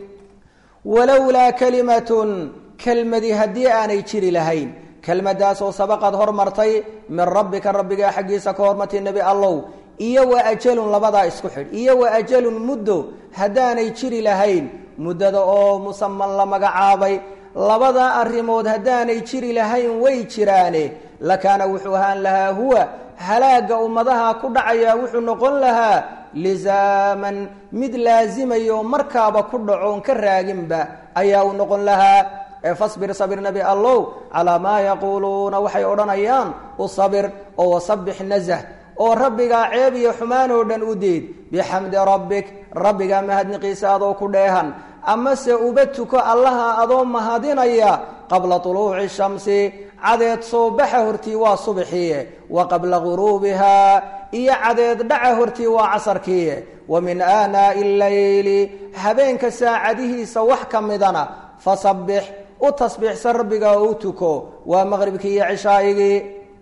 walowlaa kalimatun kelmadi haddii aanay jiri lahayn kelmadaasoo sabaqad hormartay min rabbika rabbigaa xaggiisa ka hormartay nebi allow iyo wa ajalun labadaa isku xidh iyo wa ajalun muddo haddaanay jiri lahayn muddada oo musaman la magacaabay labadaa arrimood haddaanay jiri lahayn way jiraane lakaana wuxuu ahaan lahaa huwa halaagga ummadaha ku dhacayaa wuxuu noqon lahaa lisaaman mid laasimayo markaaba ku dhacoon ka raaginba ayaa uu noqon lahaa fasbir sabir nebi allow calaa maa yaquuluuna waxay odhanayaan u sabir oo wasabbix nazah oo rabbigaa ceeb iyo xumaan oo dhan u diid bixamdi rabbik rabbigaa mahadniqiisa adoo ku dheehan amase uba tuko allaha adoo mahadinaya qabla tuluuci shamsi cadeed soo baxa hortii waa subaxiiye wa qabla guruubihaa iyo cadeed dhaca hortii waa casarkiiye wa min aanaa'i llayli habeenka saacadihiisa wax ka midana fasabbix u tasbiixsan rabbiga oo u tuko waa maqribkii iyo cishaa'igii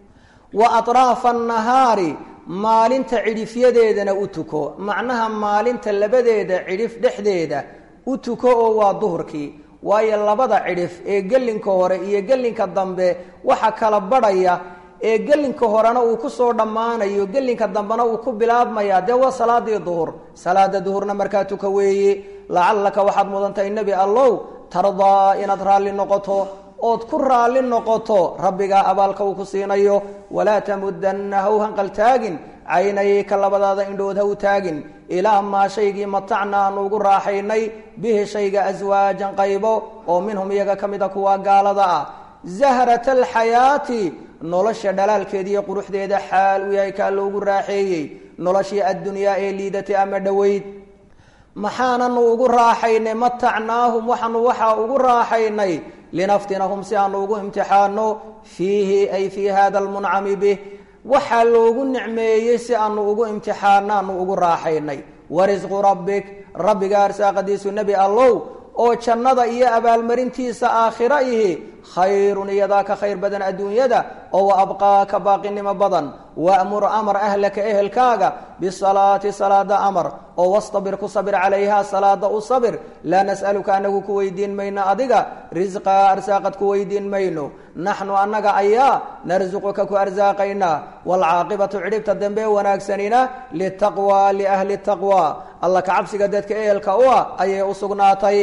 wa atraafa annahaari maalinta cidhifyadeedana u tuko macnaha maalinta labadeeda cidhif dhexdeeda u tuko oo waa duhurkii waayo labada cidhif ee gelinka hore iyo gelinka dambe waxa kala badhaya ee gelinka horena uu ku soo dhammaanayo gelinka dambena uu ku bilaabmaya dee waa salaadii duhur salaada duhurna markaa tuka weeye lacallaka waxaad mudantahay nebi allow tardaa inaad raalli noqoto ood ku raalli noqoto rabbigaa abaalka uu ku siinayo walaa tamudanna ha u hanqaltaagin caynayka labadaada indhood ha u taagin ilaa maa shaygii matacna aanu ugu raaxaynay bihi shayga aswaajan qaybo oo minhum iyaga ka mida kuwa gaalada ah zahrata alxayaati nolosha dhalaalkeeda iyo quruxdeeda xaal uu yahay kaa loogu raaxeeyey noloshii addunyaa ee liidatay ama dhoweyd maxaananu ugu raaxaynay matacnaahum waxaa ugu raaxaynay linaftinahum si aanu ugu imtixaano fiihi ay fii hada almuncami bih waxaa loogu nicmeeyey si aanu ugu imtixaanaanu ugu raaxaynay warisqu rabbik rabbiga arsaaqadiisu nebi allow oo jannada iyo abaalmarintiisa aakhira ihi khayrun iyadaa ka khayr badan adduunyada oo wa abqaa ka baaqinimo badan waamur amar ahlaka ehelkaaga bisalaati salaada amar oo wastabir ku sabir calayha salaada u sabir laa nas'aluka anagu ku weydiin mayno adiga risqaa arsaaqad ku weydiin mayno naxnu annaga ayaa narsuquka ku arsaaqaynaa waalcaaqibatu cidhibta dambe wanaagsanina litaqwa liahli taqwa alla ka cabsiga dadka ehelka u ah ayay u sugnaatay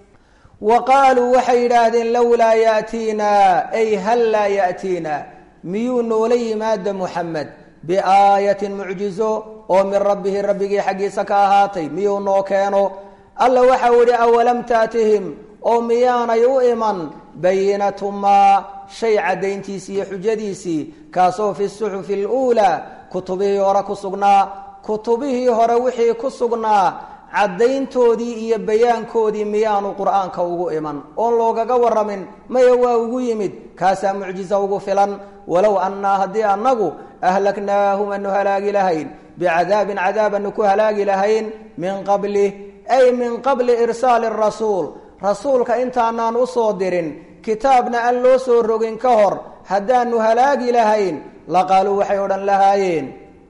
wa qaaluu waxay yidhaahdeen lowlaa ya'tiinaa ay hal laa ya'tiina miyuu noola yimaada muxamed biaayatin mucjizo oo min rabbihi rabbigii xaggiisa ka ahaatay miyuu noo keeno alla waxau idhi awalam taatihim oo miyaanay u iman bayinatu maa shay caddayntiisii iyo xujadiisii kaasoo fi suxufi aluulaa kutubihii hore ku sugnaa kutubihii hore wixii ku sugnaa caddayntoodii iyo bayaankoodii miyaanu qur'aanka ugu iman oon loogaga warramin maya waa ugu yimid kaasaa mucjiza ugu filan walow annaa haddii annagu ahlaknaahum anu halaagi lahayn bicadaabin cadaabanu ku halaagi lahayn min qablih ay min qabli irsaali rasuul rasuulka intaanaan u soo dirin kitaabna aan loo soo rogin ka hor haddaanu halaagi lahayn laqaaluu waxay odhan lahaayeen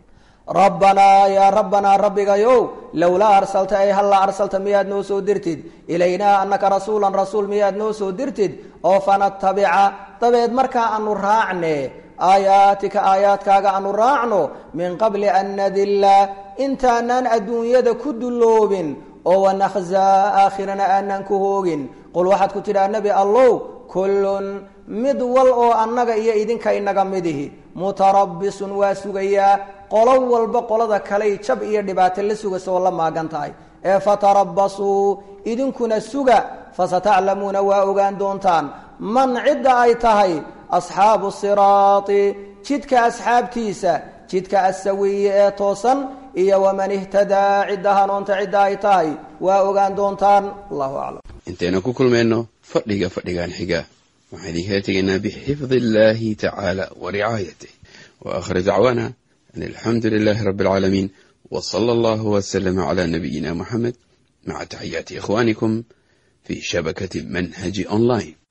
rabbanaa yaa rabbanaa rabbigayow lowlaa arsalta ay hallaa arsalta miyaad noo soo dirtid ilaynaa annaka rasuulan rasuul miyaad noo soo dirtid oo fanatabica dabeed markaa aanu raacne aayaatika aayaadkaaga aanu raacno min qabli an nadilla intaanaan adduunyada ku dulloobin oo wanakhzaa aakhirana aanaan ku hoogin qul waxaad ku tidhaha nebi allow kullun mid wal oo annaga iyo idinka inaga midihi mutarabbisun waa sugayaa qolo walba qolada kaley jab iyo dhibaato la sugaysa oo la maagan tahay ee fatarabbasuu idinkuna suga fasataclamuuna waa ogaan doontaan man cidda ay tahay asxaabu siraati jidka asxaabtiisa jidka assawiye ee toosan iyo waman ihtadaa cidda hanuunta cidda ay tahay waa ogaan doontaan allahu aclam intayna ku kulmayno fadhigan xiga waxaan idinkaga tegaynaa bixifdi illaahi tacaala wa ricaayatih wa aakhir dacwaana an alxamdu lilaahi rabbi alcaalamiin wa sala allahu wasalama calaa nabiyina muxamed maca taxiyaati ikhwaanikum fii shabakati manhaji online.